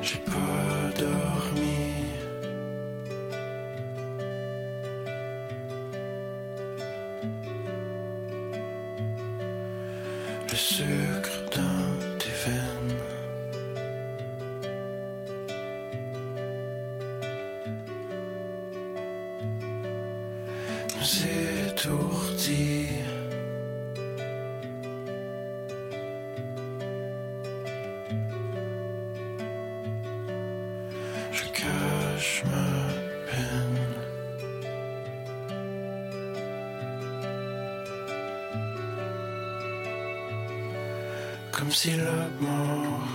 J'ai pas dormi. Le sucre dans tes veines. Nous étourdit. Je cache ma peine. Comme si la mort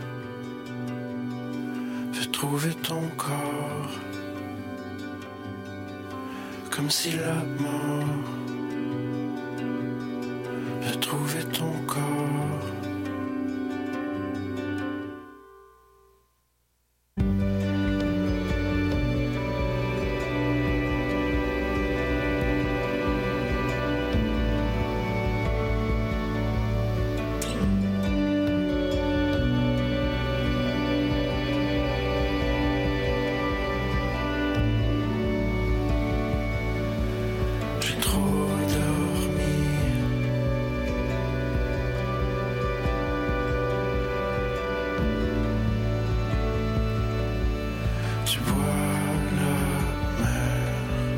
veut trouver ton corps. Comme si la mort veut trouver ton corps. J'ai trop dormi. Tu vois la mer.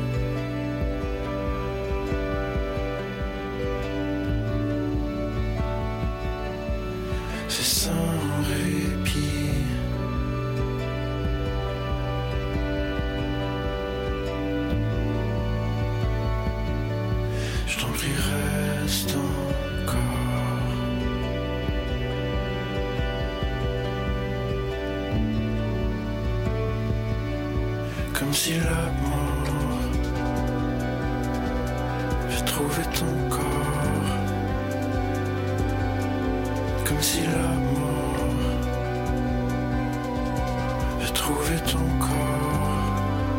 C'est sans répit. Je t'en prie, reste encore. Comme si la mort veut trouver ton corps. Comme si la mort veut trouver ton corps.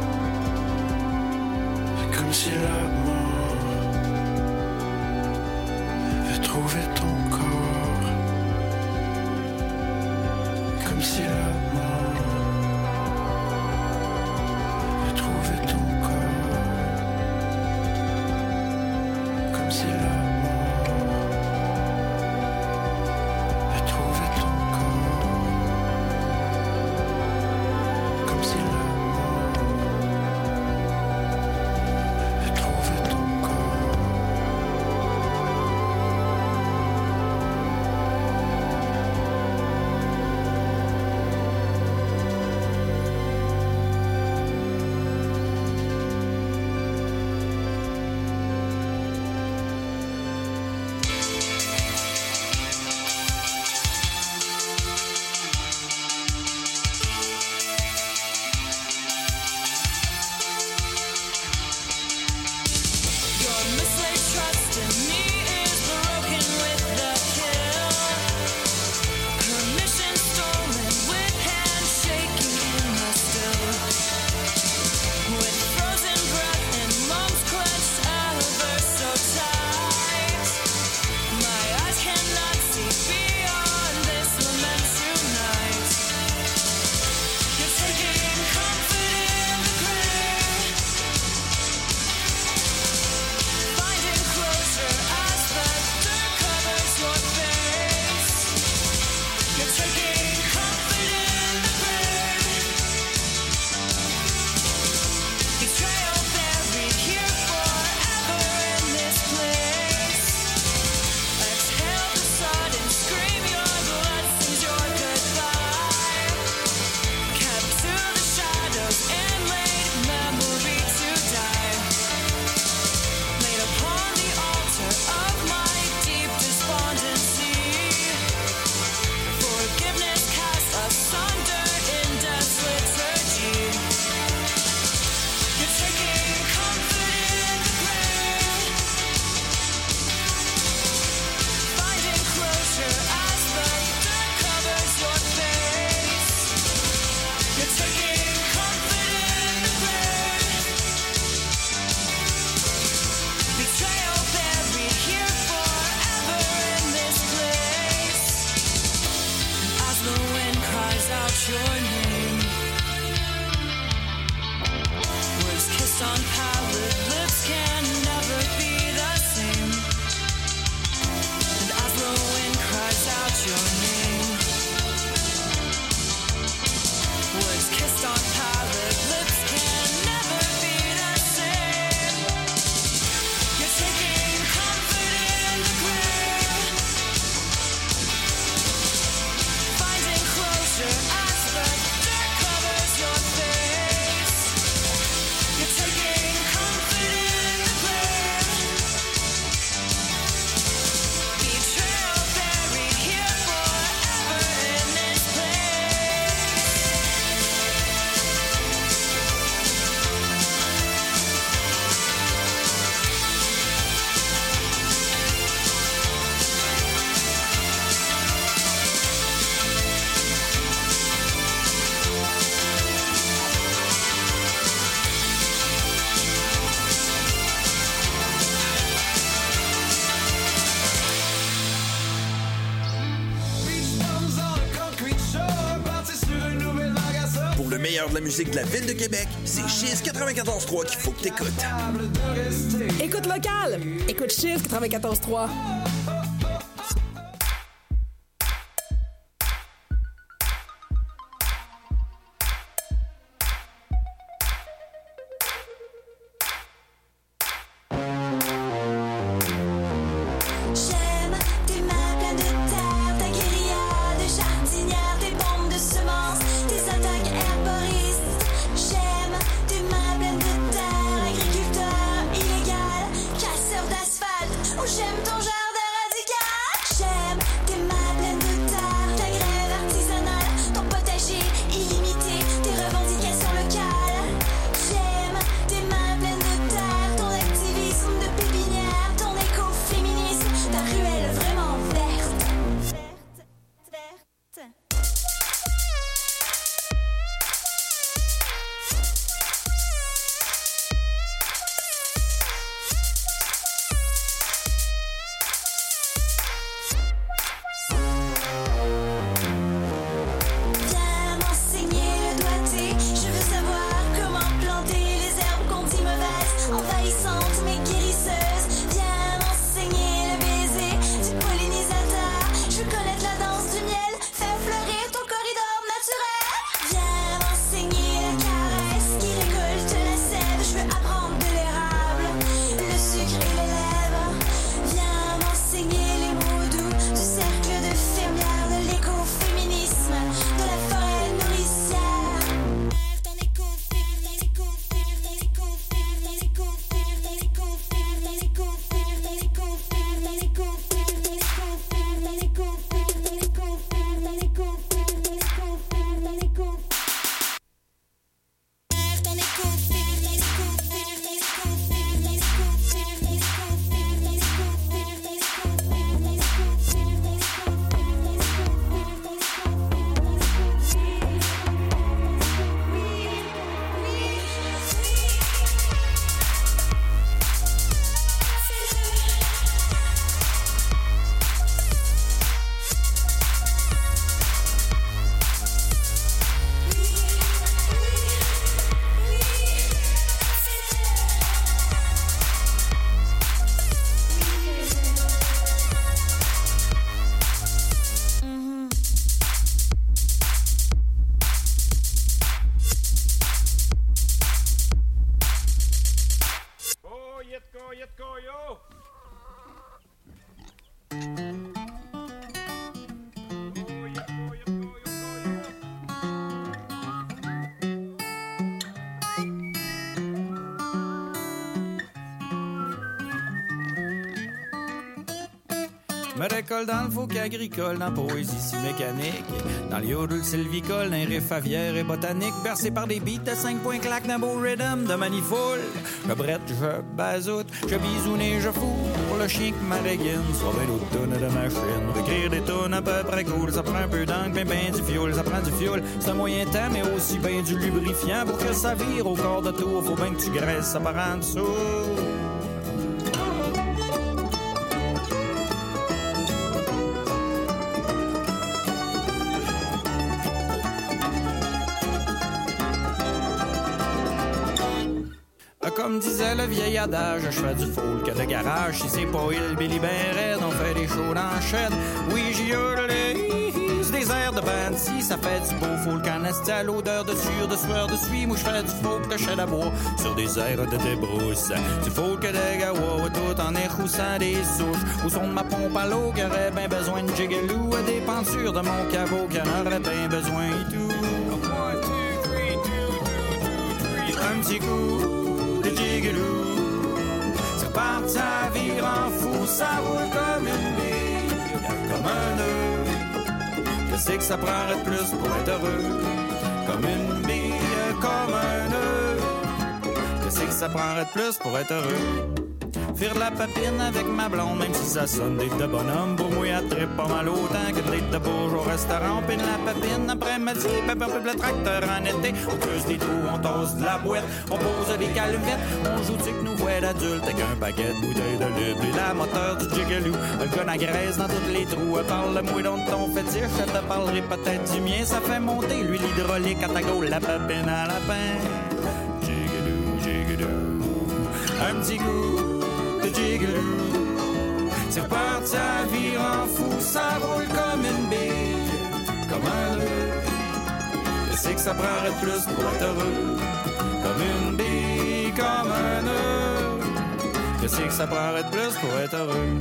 Comme si la mort veut trouver ton corps. Comme si la mort veut trouver ton corps. Comme si la mort veut trouver ton corps. Comme si la mort veut trouver ton corps. le meilleur de la musique de la ville de Québec, c'est Chiz quatre-vingt-quatorze trois qu'il faut que t'écoutes. Écoute local. Écoute Chiz quatre-vingt-quatorze trois. Me récolte dans le fauque agricole, dans poésie si mécanique, dans les yodeles sylvicoles, dans les riffs aviaires et botaniques, bercé par des beats de cinq points claques, d'un beau rhythm de manifold. Je brette, je bazoute, je bisoune et je fous pour le chien qui m'arrégine. Sur vingt autres tonnes de machine, écrire des tonnes à peu près cool, ça prend un peu d'encre, mais ben du fioul, ça prend du fioul. C'est un moyen temps, mais aussi ben du lubrifiant pour que ça vire au corps de tour. Faut bien que tu graisses ça par en dessous. Comme disait le vieil adage, je fais du folk de garage. Si c'est pas il, Billy ben raide, on fait des shows dans la chaîne. Oui, j'y hurle des airs de band. Si ça fait du beau folk en esti à l'odeur de sueur, de sueur, de suie. Moi, je fais du folk de chêne à bois sur des airs de débrousse. Du folk de gawa, tout en échoussant des souches. Au son de ma pompe à l'eau, qui aurait ben besoin de jigaloo. À des pentures de mon caveau, qui en aurait ben besoin et tout. Un petit coup de jigaloo. C'est reparti, ça vire en fou, ça roule comme une bille, comme un nœud. Qu'est-ce que ça prendrait de plus pour être heureux? Comme une bille, comme un nœud. Qu'est-ce que ça prendrait de plus pour être heureux? Faire de la papine avec ma blonde, même si ça sonne date de bonhomme. Pour moi, elle trippe pas mal autant que date de bourgeois au restaurant. Pine la papine après-midi, pépé un peu le tracteur en été. On creuse des trous, on tasse de la boîte, on pose des calmettes. On joue du que nous voit d'adultes avec un paquet de bouteilles de libre. Et la moteur du Jigaloo, le gun à graisse dans tous les trous. Parle-moi donc de ton fétiche, je te parlerai peut-être du mien. Ça fait monter l'huile hydraulique à ta gueule, la papine à lapin. Jigaloo, jigaloo, un petit goût de Jigaloo. C'est reparti à vivre en fou, ça roule comme une bille, comme un nœud. Je sais que ça prendrait plus pour être heureux, comme une bille, comme un nœud. Je sais que ça prendrait plus pour être heureux.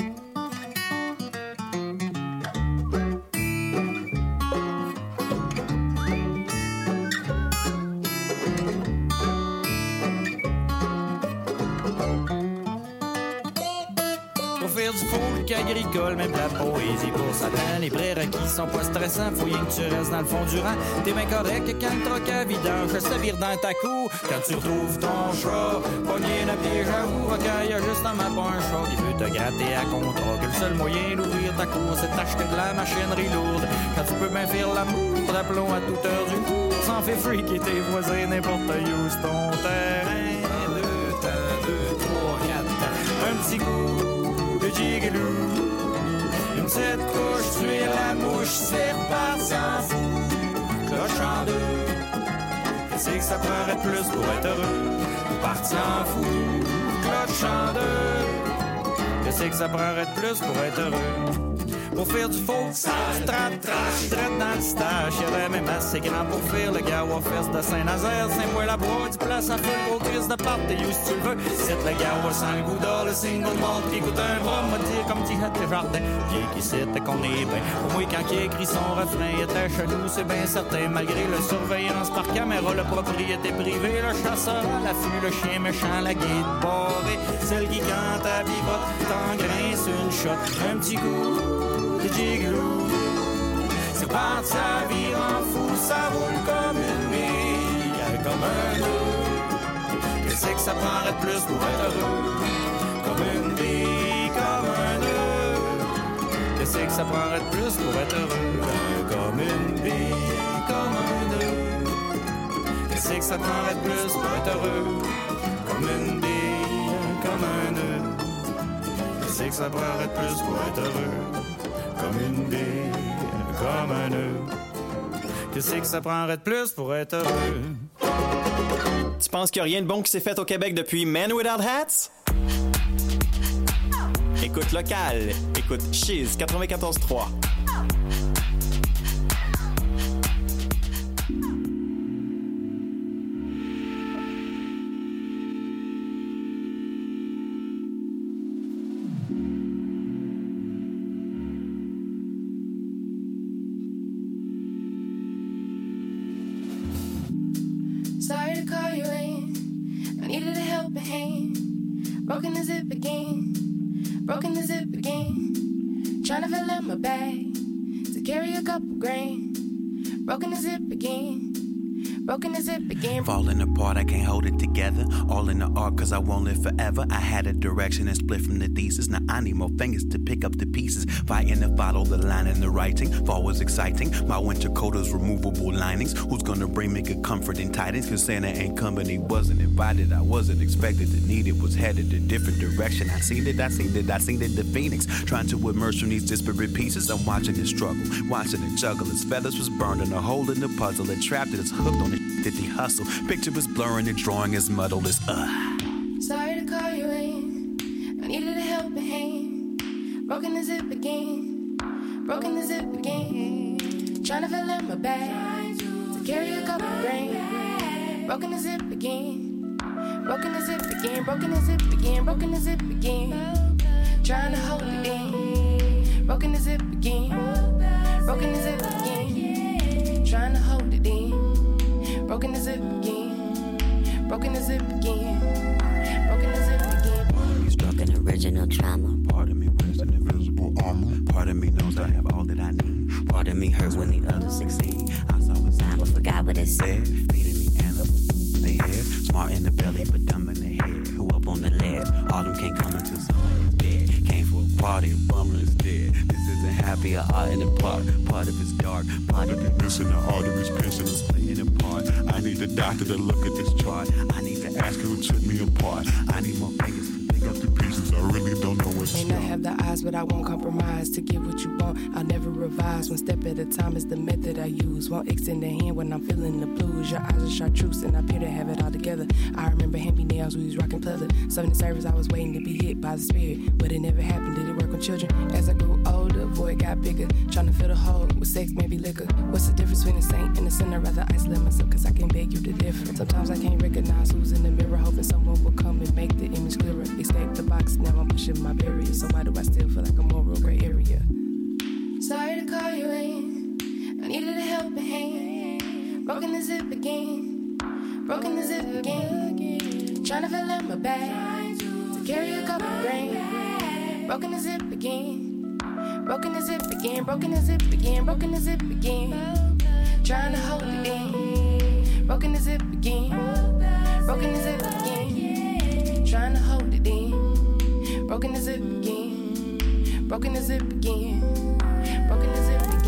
Agricole, même la poésie pour Satan. Les prérequis sont pas stressants, faut rien que tu restes dans le fond du rang. T'es bien correct quand le troc à vidange se vire dans ta cour. Quand tu retrouves ton chat, pogné le pied, j'avoue, recueille y a juste dans ma pas un chat qui veut te gratter à contrat. Que le seul moyen d'ouvrir ta cour, c'est d'acheter de la machinerie lourde. Quand tu peux bien faire l'amour, d'aplomb à toute heure du jour, sans fait freaker tes voisins, n'importe où c'est ton terrain. Deux temps, deux, trois, quatre temps, un petit coup de Jigaloo. Une petite couche, tuer la mouche, c'est reparti en fou. Cloche en deux, qu'est-ce que ça prendrait de plus pour être heureux? Parti en fou, cloche en deux, qu'est-ce que ça prendrait de plus pour être heureux? Pour faire du faux, ça trappe, trash, traite dans le stage. Y'aurait même assez grand pour faire le Gawa Fest de Saint-Nazaire. Saint-Poil-la-Bois, du place à feu, gros Christ de part, t'es où si tu le veux. C'est le Gawa sans le goût d'or, le single malt qui coûte un bras, m'a dire comme t'y hâte les jardins. Qui qui sait qu'on est bien. Pour moi, quand il écrit son refrain, il était chez nous, c'est bien certain. Malgré le surveillance par caméra, le propriété privée, le chasseur à l'affût, le chien méchant, la guide barrée. Celle qui cante à vivote, t'en grince une shot, un petit goût de Jigaloo. C'est parti à vivre en fou, ça roule comme une bille, comme un nœud. Qu'est-ce que ça prendrait de plus pour être heureux? Comme une bille, comme un nœud. Qu'est-ce que ça prendrait de plus pour être heureux? Comme une bille, comme un nœud. Qu'est-ce que ça prendrait de plus pour être heureux? Comme une bille, comme un nœud. Qu'est-ce que ça prendrait de plus pour être heureux? Comme une bille, comme un nœud. Qu'est-ce que ça prendrait de plus pour être heureux? Tu penses qu'il n'y a rien de bon qui s'est fait au Québec depuis Men Without Hats? Écoute local. Écoute Chiz quatre-vingt-quatorze trois. Sorry to call you in. I needed a helping hand. Broken the zip again. Broken the zip again. Trying to fill up my bag to carry a couple grand. Broken the zip again. Broken the zip again. Falling apart, I can't hold it together. All in the art, cause I won't live forever. I had a direction and split from the thesis. Now I need more fingers to pick up the pieces. Fighting to follow the line in the writing. Fall was exciting. My winter coat is removable linings. Who's gonna bring me good comfort and tidings? Cause Santa ain't company, wasn't invited. I wasn't expected to need it. Was headed a different direction. I seen it, I seen it, I seen it. The phoenix trying to emerge from these disparate pieces. I'm watching it struggle, watching it juggle. His feathers was burned in a hole in the puzzle. It trapped it, it's hooked on it. Did he hustle? Picture is blurring and drawing is muddled as uh. Sorry to call you in. I needed a helping hand. Broken the zip again. Broken the zip again. Trying to fill up my bag to carry a couple grand. Broken the zip again. Broken the zip again. Broken the zip again. Broken the zip again. Trying to hold it in. Broken the zip again. Broken the zip again. Trying to hold it in. Broken the zip again. Broken the zip again. Broken the zip again. Struck an original trauma. Part of me wears an invisible armor. Part of me knows I have all that I need. Part of me hurts when the others succeed. I saw a sign but forgot what it said. Feeding me animals. They head smart in the belly but dumb in the head. who up on the left. All them can't come until someone's dead. Came for a party, a bummer is dead. This isn't happy, or art in the park. Part of it's dark, part of it missing, the arteries piercing and splitting apart. I need the doctor to look at this chart. I need to ask who took me apart. I need more fingers to pick up the pieces. I really don't know what's May not have the eyes, but I won't compromise. To get what you want, I'll never revise. One step at a time is the method I use. Won't extend the hand when I'm feeling the blues. Your eyes are chartreuse and I appear to have it all together. I remember hand-me-nails, we was rocking pleather. Summoning service, I was waiting to be hit by the spirit. But it never happened, did it work on children? As I grew older, void got bigger. Trying to fill the hole with sex, maybe liquor. What's the difference between a saint and a sinner? Rather isolate myself, cause I can't beg you to differ. Sometimes I can't recognize who's in the mirror, hoping someone will come and make the image clearer. Escape the box, now I'm pushing my barriers. So why do I still feel like I'm moral gray area? Sorry to call you in. I needed a helping hand. Broken the zip again. Broken the zip again. Trying to fill up my bag to carry a couple grain. Broken the zip again. Broken the zip again. Broken the zip again. Broken the zip again. Trying to hold it in. Broken the zip again. Broken the zip again. Trying to hold it in. Broken the zip again. Broken the zip again. Broken the zip again.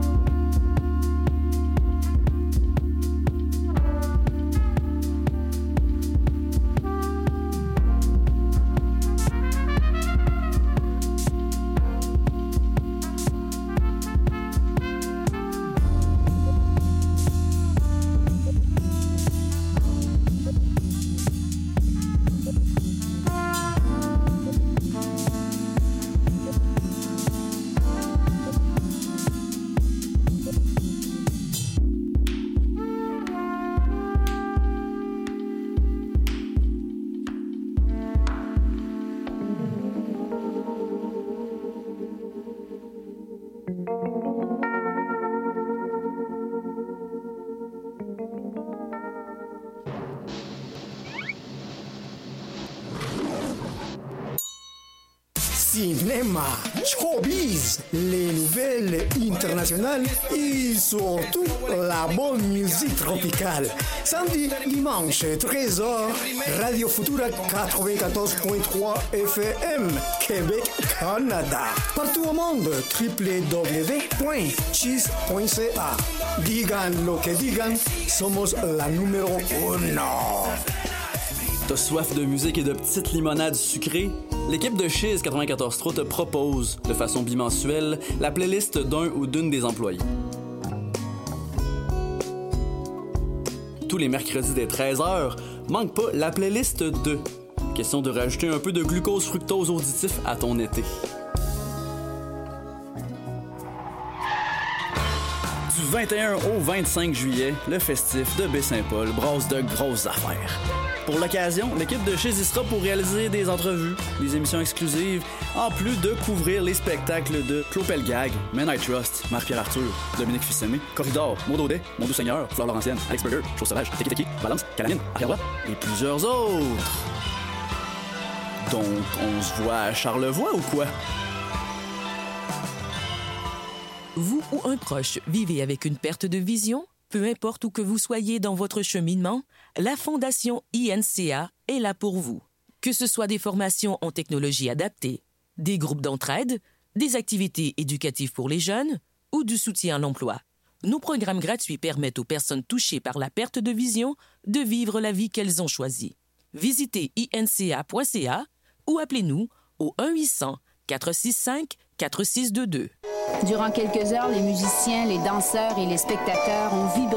Cinéma, showbiz, les nouvelles internationales et surtout la bonne musique tropicale. Samedi, dimanche, treize heures, Radio Futura quatre-vingt-quatorze point trois F M, Québec, Canada. Partout au monde, w w w point cheese point c a. Digan lo que digan, somos la numéro uno. T'as soif de musique et de petites limonades sucrées? L'équipe de Chiz quatre-vingt-quatorze trois te propose, de façon bimensuelle, la playlist d'un ou d'une des employés. Tous les mercredis dès treize heures, manque pas la playlist de. Question de rajouter un peu de glucose-fructose auditif à ton été. Du vingt et un au vingt-cinq juillet, le festif de Baie-Saint-Paul brasse de grosses affaires. Pour l'occasion, l'équipe de Chiz y sera pour réaliser des entrevues, des émissions exclusives, en plus de couvrir les spectacles de Claude Pelgag, Men I Trust, Marc-Pierre Arthur, Dominique Fils-Aimé, Corridor, Maud Audet, Mon Doux Seigneur, Fleur Laurentienne, Alex Burger, Chose Sauvage, Teki Teki, Balance, Calamine, Arrière-Droite et plusieurs autres. Donc, on se voit à Charlevoix ou quoi? Vous ou un proche vivez avec une perte de vision? Peu importe où que vous soyez dans votre cheminement, la Fondation I N C A est là pour vous. Que ce soit des formations en technologie adaptée, des groupes d'entraide, des activités éducatives pour les jeunes ou du soutien à l'emploi, nos programmes gratuits permettent aux personnes touchées par la perte de vision de vivre la vie qu'elles ont choisie. Visitez i n c a point c a ou appelez-nous au un huit cents quatre six cinq quatre six deux deux. Durant quelques heures, les musiciens, les danseurs et les spectateurs ont vibré